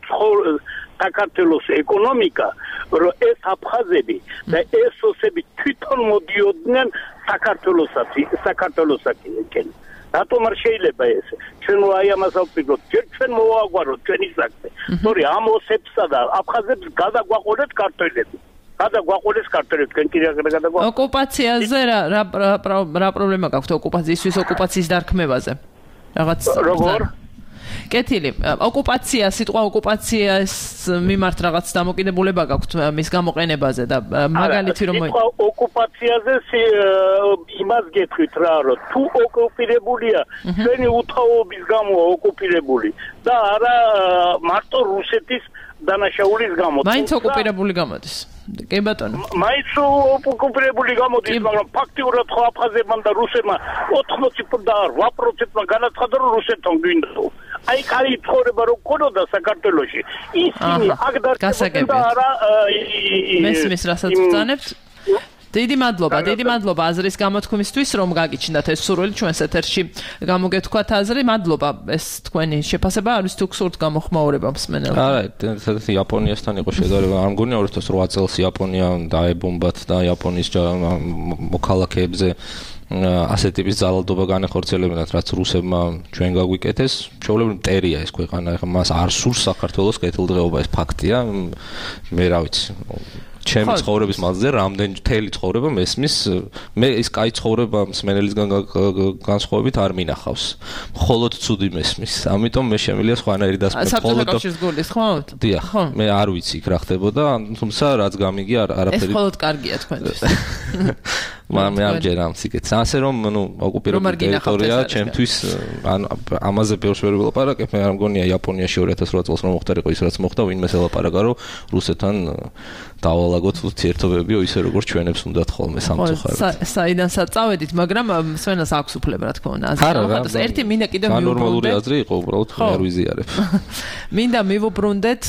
საქართველოს ეკონომიკა, რომ ეს აფხაზები და ეს ოსები თვითონ მოდიოდნენ საქართველოსაც, საქართველოსაკენ. რატომ არ შეიძლება ესე? ჩვენ აი ამას ავფიქროთ, ჩვენ მოვაგვაროთ ჩვენი საქმე. თორე ამ ოსებსა და აფხაზებს გადაგვაყოლეთ ქართველები. გადაგვაყოლეს ქართველებს, თქვენ კიდე გადაგვაყოლეთ. ოკუპაციაზე რა რა პრობლემა გაქვთ ოკუპაციისთვის, ოკუპაციის დარქმევაზე? რაღაც როგორ? კეთილი, ოკუპაცია, სიტყვა ოკუპაციას მიმართ რაღაც დამოკიდებულება გაქვთ მის გამოყენებაზე და მაგალითი რომ სიტყვა ოკუპაციაზე იმას გეტყვით რა, რომ თუ ოკუპირებულია, ჩვენი უთაობის გამო ოკუპირებული და არა მარტო რუსეთის დანაშაულის გამო. მაინც ოკუპირებული გამოდის. კი ბატონო. მაინც ოკუპირებული გამოდის, მაგრამ ფაქტიურად ხო აფხაზებმა და რუსებმა ოთხმოცი და რვა პროცენტმა განაცხადა, რომ რუსეთთან გვინდა. აი კარი ცხოვრება რო ქონოდა საქართველოში. ისინი აქ დარჩებოდნენ და არა მესმის რასაც ვწანებთ. დიდი მადლობა, დიდი მადლობა აზრის გამოთქმისთვის, რომ გაგიჩნდათ ეს სურვილი ჩვენს ეთერში გამოგეთქვათ აზრი. მადლობა, ეს თქვენი შეფასება არის თუ გსურთ გამოხმაურება მსმენელს. არა, ესეთი იაპონიასთან იყო შედარება. არ მგონია ორი ათას რვა წელს იაპონია დაებომბათ და იაპონიის მოქალაქეებზე ასეთი ტიპის ძალადობა განეხორციელებინათ, რაც რუსებმა ჩვენ გაგვიკეთეს. ჩვეულებრივ მტერია ეს ქვეყანა, ეხლა მას არ სურს საქართველოს კეთილდღეობა, ეს ფაქტია. მე რა ვიცი. ჩემი ცხოვრების მანძილზე რამდენი მთელი ცხოვრება მესმის მე ის კაი ცხოვრება მსმენელისგან განსხვავებით არ მინახავს. მხოლოდ ცუდი მესმის. ამიტომ მე შემიძლია სხვანაირი დასკვნა. მხოლოდ კავშირის გულის, ხო? დიახ. მე არ ვიცი იქ რა ხდებოდა, თუმცა რაც გამიგი არაფერი. ეს მხოლოდ კარგია თქვენთვის. მე ამჯერ ამ სიკეთს. ასე რომ, ნუ ოკუპირებული ტერიტორია ჩემთვის ამაზე ბევრს ვერ ვილაპარაკებ. მე არ მგონია იაპონიაში ორი ათას რვა წელს რომ მოხდარიყო ის რაც მოხდა, ვინმეს ელაპარაკა, რომ რუსეთთან დავალაგოთ ურთიერთობები, ისე როგორც ჩვენებს უნდათ ხოლმე სამწუხაროდ. საიდან საწავედით, მაგრამ მსმენელს აქვს უფლება, რა თქმა უნდა. აზრი. ერთი მინდა კიდევ მივუბრუნდეთ. ნორმალური აზრი იყო, უბრალოდ მე არ ვიზიარებ. მინდა მივუბრუნდეთ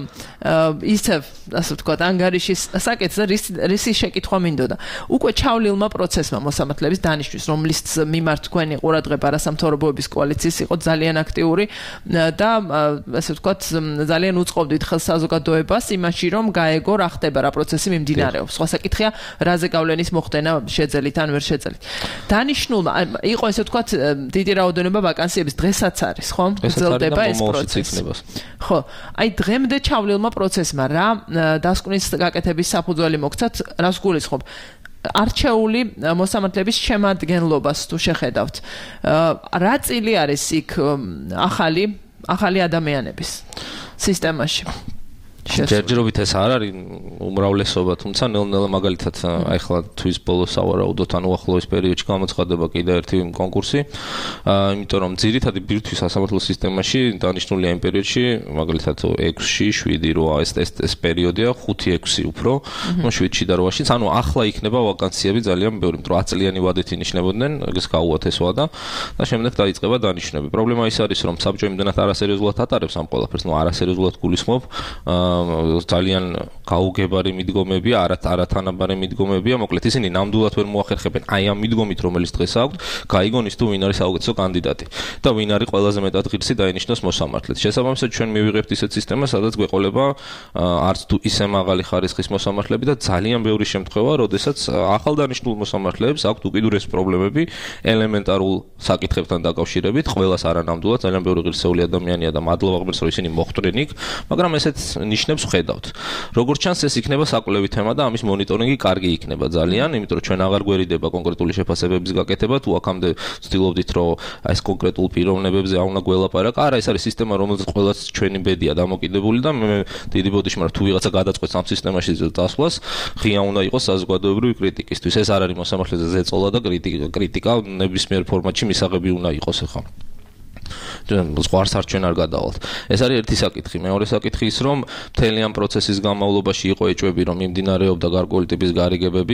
ისევ, ასე ვთქვათ, ანგარიშის საკითხზე, რისი შეკითხვა მინდოდა. უკვე ჩავლილმა პროცესმა მოსამართლეების დანიშვნის, რომლის მიმართ თქვენი ყურადღება არასამთავრობოების კოალიციის იყო ძალიან აქტიური და ასე ვთქვათ, ძალიან უწყობდით ხელს საზოგადოებას იმაში, რომ გაეგო რა ხდება რა პროცესი მიმდინარეობს. სხვა საკითხია, რაზე გავლენის მოხდენა შეძელით ან ვერ შეძელით. დანიშნულმა იყო ესე ვთქვათ, დიდი რაოდენობა ვაკანსიების დღესაც არის, ხო? გრძელდება ეს პროცესი. ხო, აი დღემდე ჩავლილმა პროცესმა რა დასკვნის გაკეთების საფუძველი მოგცათ, რას გულისხმობ? არჩეული მოსამართლეების შემადგენლობას თუ შეხედავთ. რა წილი არის იქ ახალი ახალი ადამიანების სისტემაში? ჯერჯერობით ეს არ არის უმრავლესობა, თუმცა ნელ-ნელა მაგალითად აი ხლა თვის ბოლოს ავარაუდოთ, ანუ ახლოეს პერიოდში გამოცხადება კიდევ ერთი კონკურსი, იმიტომ რომ ძირითადი ბირთვის სასამართლო სისტემაში დანიშნულია იმ პერიოდში, მაგალითად ექვსი, შვიდი, რვა ეს ეს პერიოდია, ხუთი, ექვსი უფრო, ну შვიდში და რვაშიც, ანუ ახლა იქნება ვაკანსიები ძალიან ბევრი, იმიტომ რომ ათი წლიანი ვადით ინიშნებოდნენ, ეს გაუვათ ეს ვადა და შემდეგ დაიწყება დანიშნები. პრობლემა ის არის, რომ საბჭო იმდენად არასერიოზულად ატარებს ამ ყველაფერს, ну არასერიოზულად გულისხმობ ძალიან გაუგებარი მიდგომებია, არა არათანაბარი მიდგომებია, მოკლედ ისინი ნამდვილად ვერ მოახერხებენ აი ამ მიდგომით, რომელიც დღეს აქვთ, გაიგონის თუ ვინ არის საუკეთესო კანდიდატი და ვინ არის ყველაზე მეტად ღირსი დაინიშნოს მოსამართლედ. შესაბამისად, ჩვენ მივიღებთ ისეთ სისტემას, სადაც გვეყოლება არც თუ ისე მაღალი ხარისხის მოსამართლეები და ძალიან ბევრი შემთხვევა, როდესაც ახალდანიშნულ მოსამართლეებს აქვთ უკიდურესი პრობლემები ელემენტარულ საკითხებთან დაკავშირებით, ყველას არანამდვილად, ძალიან ბევრი ღირსეული ადამიანია და მადლობა ღმერთს, რომ ისინი მოხვდნენ იქ, მაგრამ ესეც ნიშნებს ხედავთ. როგორც ჩანს, ეს იქნება საკვლევი თემა და ამის მონიტორინგი კარგი იქნება ძალიან, იმიტომ რომ ჩვენ აღარ გვერიდება კონკრეტული შეფასებების გაკეთება, თუ აქამდე ვცდილობდით, რომ ეს კონკრეტულ პიროვნებებზე არ უნდა გველაპარაკა. არა, ეს არის სისტემა, რომელზეც ყველას ჩვენი ბედია დამოკიდებული და მე დიდი ბოდიში მაგრამ თუ ვიღაცა გადაწყვეტს ამ სისტემაში დასვლას, ღია უნდა იყოს საზოგადოებრივი კრიტიკისთვის. ეს არ არის მოსამართლეზე ზეწოლა და კრიტიკა, კრიტიკა ნებისმიერ ფორმატში მისაღები უნდა იყოს ახლა. ზღვარს არ ჩვენ არ გადავალთ. ეს არის ერთი საკითხი. მეორე საკითხი ის, რომ მთელი ამ პროცესის განმავლობაში იყო ეჭვები, რომ მიმდინარეობდა გარკვეული ტიპის გარიგებები,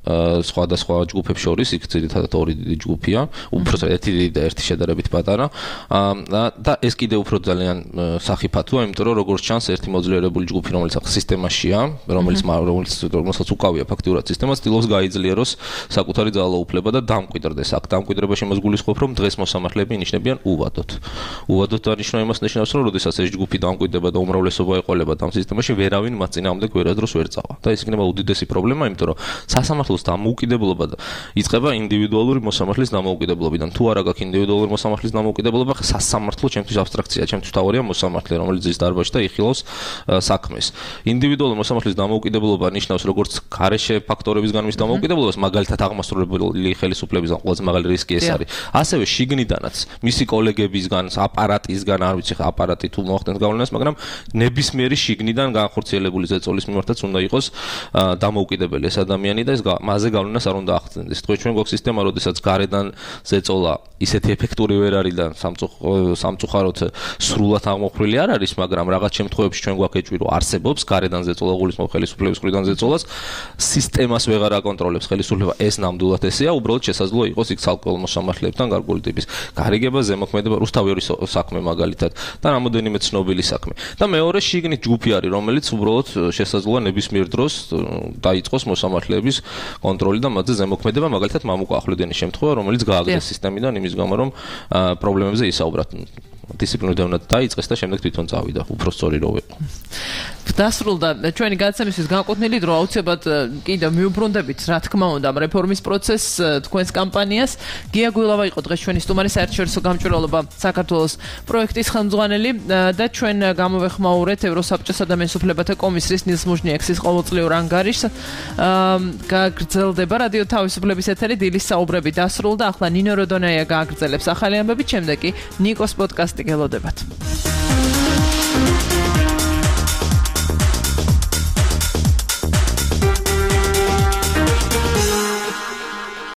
სხვადასხვა ჯგუფებს შორის, იქ ძირითადად ორი დიდი ჯგუფია, უბრალოდ ერთი დიდი და ერთი შედარებით პატარა. და ეს კიდევ უფრო ძალიან სახიფათოა, იმიტომ რომ როგორც ჩანს, ერთი მოძლიერებული ჯგუფი, რომელიც ახლა სისტემაშია, რომელიც რომელიც რომელსაც უკავია ფაქტიურად სისტემა, ცდილობს გაიძლიეროს საკუთარი ძალაუფლება და დამკვიდრდეს. აქ დამკვიდრებაში მას გულისხმობ, რომ დღეს მოსამართლეები ინიშნებიან უვადოთ. უვადოთ დანიშნვა იმას ნიშნავს, რომ როდესაც ეს ჯგუფი დამკვიდრდება და უმრავლესობა ეყოლება ამ სისტემაში, ვერავინ მათ წინააღმდეგ ვერადროს ვერ წავა. და ეს იქნება უდიდესი პრობლემა, იმიტომ რომ სასამართლოს დამოუკიდებლობა იწყება ინდივიდუალური მოსამართლის დამოუკიდებლობიდან. თუ არა გაქვს ინდივიდუალური მოსამართლის დამოუკიდებლობა, სასამართლო ჩემთვის აბსტრაქცია, ჩემთვის თავარია მოსამართლე, რომელიც ზის დარბაზში და იხილავს საქმეს. ინდივიდუალური მოსამართლის დამოუკიდებლობა ნიშნავს როგორც გარეშე ფაქტორებისგან მის დამოუკიდებლობას, მაგალითად აღმასრულებელი ხელისუფლებისგან ყველაზე მაღალი რისკი ეს არის. ასევე შიგნიდანაც მისი კოლეგებისგან, აპარატისგან, არ ვიცი ხა აპარატი თუ მოახდენს გავლენას, მაგრამ ნებისმიერი შიგნიდან განხორციელებული ზეწოლის მიმართაც უნდა იყოს დამოუკიდებელი ეს ადამიანი და ეს მასზე გავლენას არ უნდა ახდენდეს. თქვენ ჩვენ გვაქვს სისტემა, როდესაც გარედან ზეწოლა ისეთი ეფექტური ვერ არის და სამწუხაროდ სრულად აღმოფხვრილი არ არის, მაგრამ რაღაც შემთხვევებში ჩვენ გვაქვს ეჭვი, რომ არსებობს გარედან ზეწოლა გულისხმობ ხელისუფლების მხრიდან ზეწოლას, სისტემას ვეღარ აკონტროლებს ხელისუფლება, ეს ნამდვილად ესეა, უბრალოდ შესაძლოა იყოს იქ ცალკეულ მოსამართლეებთან გარკვეული ტიპის გარიგება, ზემოქმედება, რუსთავი საქმე მაგალითად და რამოდენიმე ცნობილი საქმე. და მეორე შიგნით ჯგუფი არის, რომელიც უბრალოდ შესაძლოა ნებისმიერ დროს დაიწყოს მოსამართლეების კონტროლი და მათზე ზემოქმედება, მაგალითად მამუკა ახვლედენის შემთხვევა, რომელიც გააგდეს სისტემიდან იმის გამო, რომ პრობლემებზე ისაუბრათ. დისციპლინური დევნად დაიწყეს და შემდეგ თვითონ წავიდა, უფრო სწორი რო ვიყო. დასრულდა ჩვენი გადაცემისთვის განკუთვნილი დრო, აუცილებლად კიდევ მიუბრუნდებით, რა თქმა უნდა, რეფორმის პროცესს, თქვენს კამპანიას. გია გვილავა იყო დღეს ჩვენი სტუმარი, საერთაშორისო გამჭვირვალობა საქართველოს პროექტის ხელმძღვანელი და ჩვენ გამოვეხმაურეთ ევროსაბჭოს ადამიანის უფლებათა კომისრის ნილს მუჟნიექსის ყოველწლიურ ანგარიშს. გაგრძელდება რადიო თავისუფლების ეთერი, დილის საუბრები დასრულდა, ახლა ნინო როდონაია გააგრძელებს ახალი ამბები, შემდეგ კი ნიკოს პოდკასტი გელოდებათ.